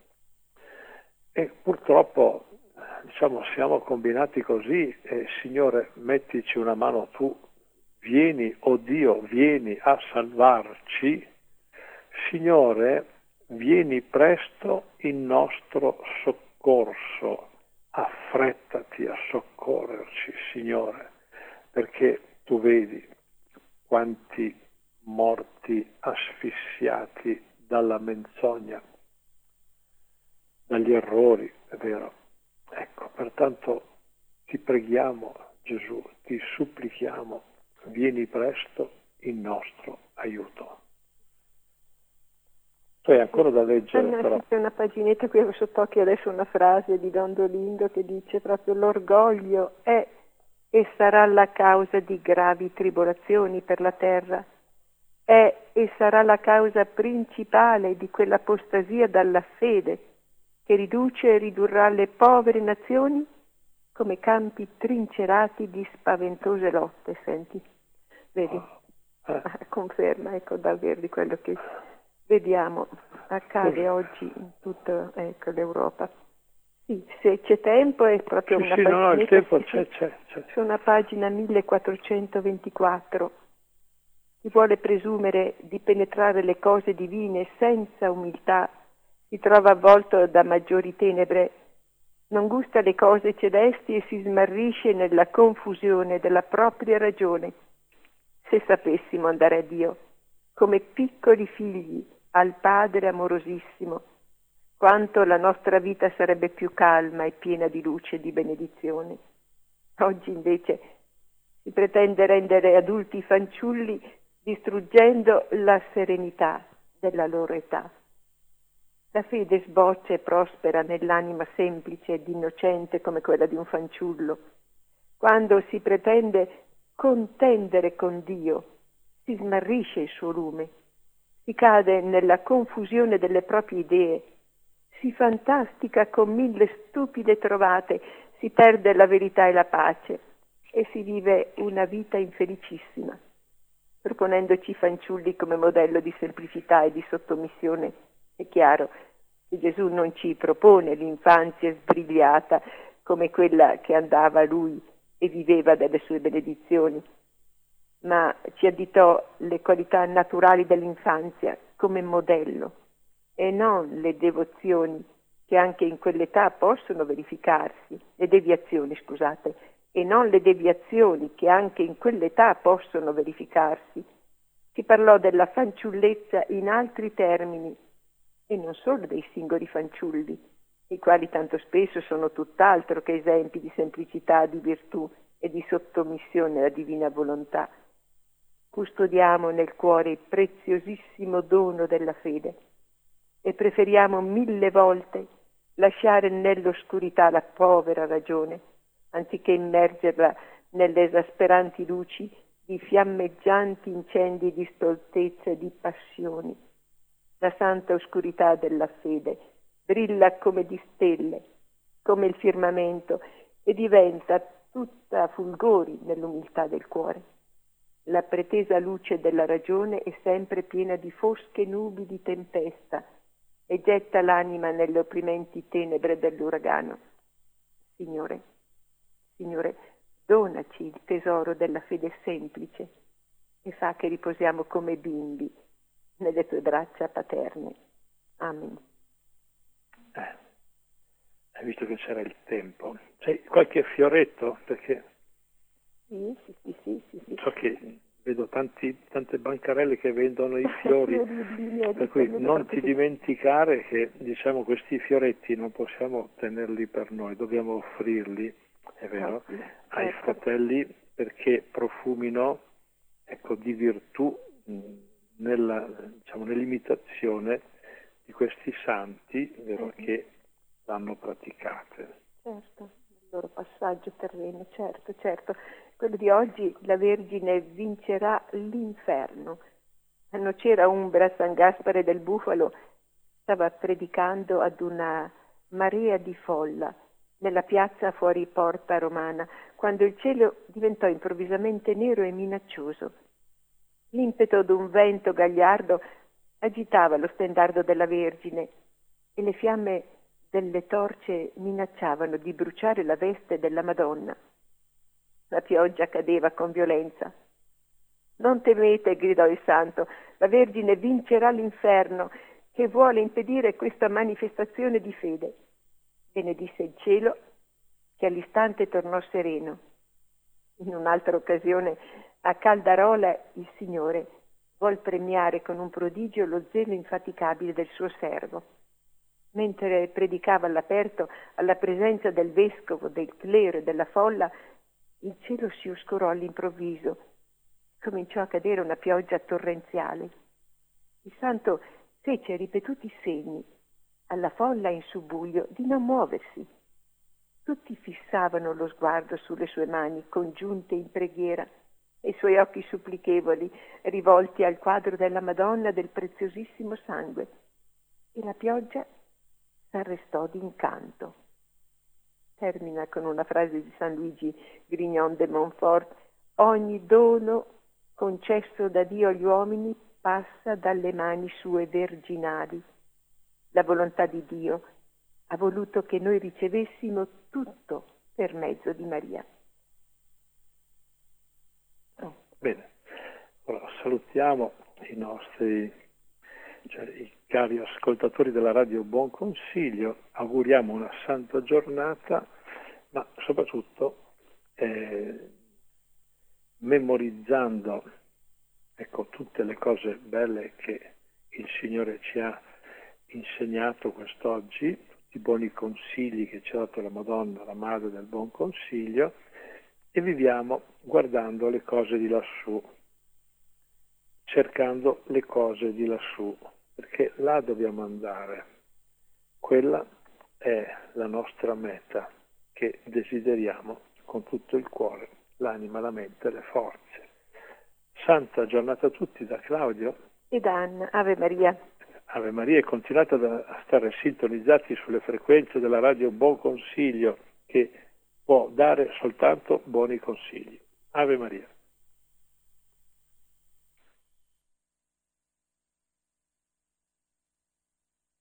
E purtroppo, diciamo, siamo combinati così, e Signore, mettici una mano tu, vieni, oh Dio, vieni a salvarci. Signore, vieni presto in nostro soccorso, affrettati a soccorrerci, Signore, perché tu vedi quanti morti asfissiati dalla menzogna, dagli errori, è vero. Ecco, pertanto ti preghiamo, Gesù, ti supplichiamo, vieni presto in nostro aiuto. Tu hai ancora da leggere, Anna, però. c'è una paginetta qui sott'occhio adesso, una frase di Don Dolindo che dice proprio: l'orgoglio è e sarà la causa di gravi tribolazioni per la terra, è e sarà la causa principale di quell'apostasia dalla fede che riduce e ridurrà le povere nazioni come campi trincerati di spaventose lotte. Senti, vedi? Eh. Come conferma, ecco, davvero di quello che vediamo accade oggi in tutta, ecco, l'Europa. Sì, se c'è tempo è proprio sì, una sì, pagina. No, no, il tempo c'è, c'è, c'è. Su una pagina millequattrocentoventiquattro. Chi vuole presumere di penetrare le cose divine senza umiltà si trova avvolto da maggiori tenebre, non gusta le cose celesti e si smarrisce nella confusione della propria ragione. Se sapessimo andare a Dio come piccoli figli al Padre amorosissimo, quanto la nostra vita sarebbe più calma e piena di luce e di benedizione. Oggi invece si pretende rendere adulti i fanciulli distruggendo la serenità della loro età. La fede sboccia e prospera nell'anima semplice ed innocente come quella di un fanciullo. Quando si pretende contendere con Dio, si smarrisce il suo lume, si cade nella confusione delle proprie idee, si fantastica con mille stupide trovate, si perde la verità e la pace e si vive una vita infelicissima, proponendoci i fanciulli come modello di semplicità e di sottomissione. È chiaro che Gesù non ci propone l'infanzia sbrigliata come quella che andava a lui e viveva delle sue benedizioni, ma ci additò le qualità naturali dell'infanzia come modello e non le devozioni che anche in quell'età possono verificarsi, le deviazioni, scusate, e non le deviazioni che anche in quell'età possono verificarsi. Si parlò della fanciullezza in altri termini e non solo dei singoli fanciulli, i quali tanto spesso sono tutt'altro che esempi di semplicità, di virtù e di sottomissione alla divina volontà. Custodiamo nel cuore il preziosissimo dono della fede e preferiamo mille volte lasciare nell'oscurità la povera ragione, anziché immergerla nelle esasperanti luci di fiammeggianti incendi di stoltezza e di passioni. La santa oscurità della fede brilla come di stelle, come il firmamento, e diventa tutta fulgori nell'umiltà del cuore. La pretesa luce della ragione è sempre piena di fosche nubi di tempesta e getta l'anima nelle opprimenti tenebre dell'uragano. Signore, Signore, donaci il tesoro della fede semplice e fa che riposiamo come bimbi nelle tue braccia paterne. Amen. Eh, hai visto che c'era il tempo. C'è qualche fioretto? Perché Sì, sì, sì, sì, sì, sì. so che vedo tanti, tante bancarelle che vendono i fiori, per cui non ti dimenticare che, diciamo, questi fioretti non possiamo tenerli per noi, dobbiamo offrirli, è vero, ai fratelli perché profumino, ecco, di virtù nella, diciamo, nell'imitazione di questi santi, vero, che l'hanno praticate. Certo, il loro passaggio terreno, certo, certo. Quello di oggi, la Vergine vincerà l'inferno. A Nocera Umbra, San Gaspare del Bufalo stava predicando ad una marea di folla nella piazza fuori Porta Romana, quando il cielo diventò improvvisamente nero e minaccioso. L'impeto d'un vento gagliardo agitava lo stendardo della Vergine e le fiamme delle torce minacciavano di bruciare la veste della Madonna. La pioggia cadeva con violenza. «Non temete», gridò il santo, «la Vergine vincerà l'inferno che vuole impedire questa manifestazione di fede». Benedisse il cielo, che all'istante tornò sereno. In un'altra occasione, a Caldarola, il Signore vuol premiare con un prodigio lo zelo infaticabile del suo servo. Mentre predicava all'aperto, alla presenza del vescovo, del clero e della folla, il cielo si oscurò all'improvviso. Cominciò a cadere una pioggia torrenziale. Il santo fece ripetuti segni alla folla in subbuglio di non muoversi. Tutti fissavano lo sguardo sulle sue mani congiunte in preghiera e i suoi occhi supplichevoli rivolti al quadro della Madonna del preziosissimo sangue. E la pioggia s'arrestò d'incanto. Termina con una frase di San Luigi Grignon de Montfort: ogni dono, concesso da Dio agli uomini, passa dalle mani sue virginali. La volontà di Dio ha voluto che noi ricevessimo tutto per mezzo di Maria. Oh. Bene, ora salutiamo i nostri, cioè i cari ascoltatori della Radio Buon Consiglio, auguriamo una santa giornata, ma soprattutto eh, memorizzando, ecco, tutte le cose belle che il Signore ci ha insegnato quest'oggi, tutti i buoni consigli che ci ha dato la Madonna, la Madre del Buon Consiglio, e viviamo guardando le cose di lassù, cercando le cose di lassù, perché là dobbiamo andare. Quella è la nostra meta che desideriamo con tutto il cuore, l'anima, la mente, le forze. Santa giornata a tutti da Claudio e da Anna. Ave Maria. Ave Maria, e continuate a stare sintonizzati sulle frequenze della Radio Buon Consiglio, che può dare soltanto buoni consigli. Ave Maria.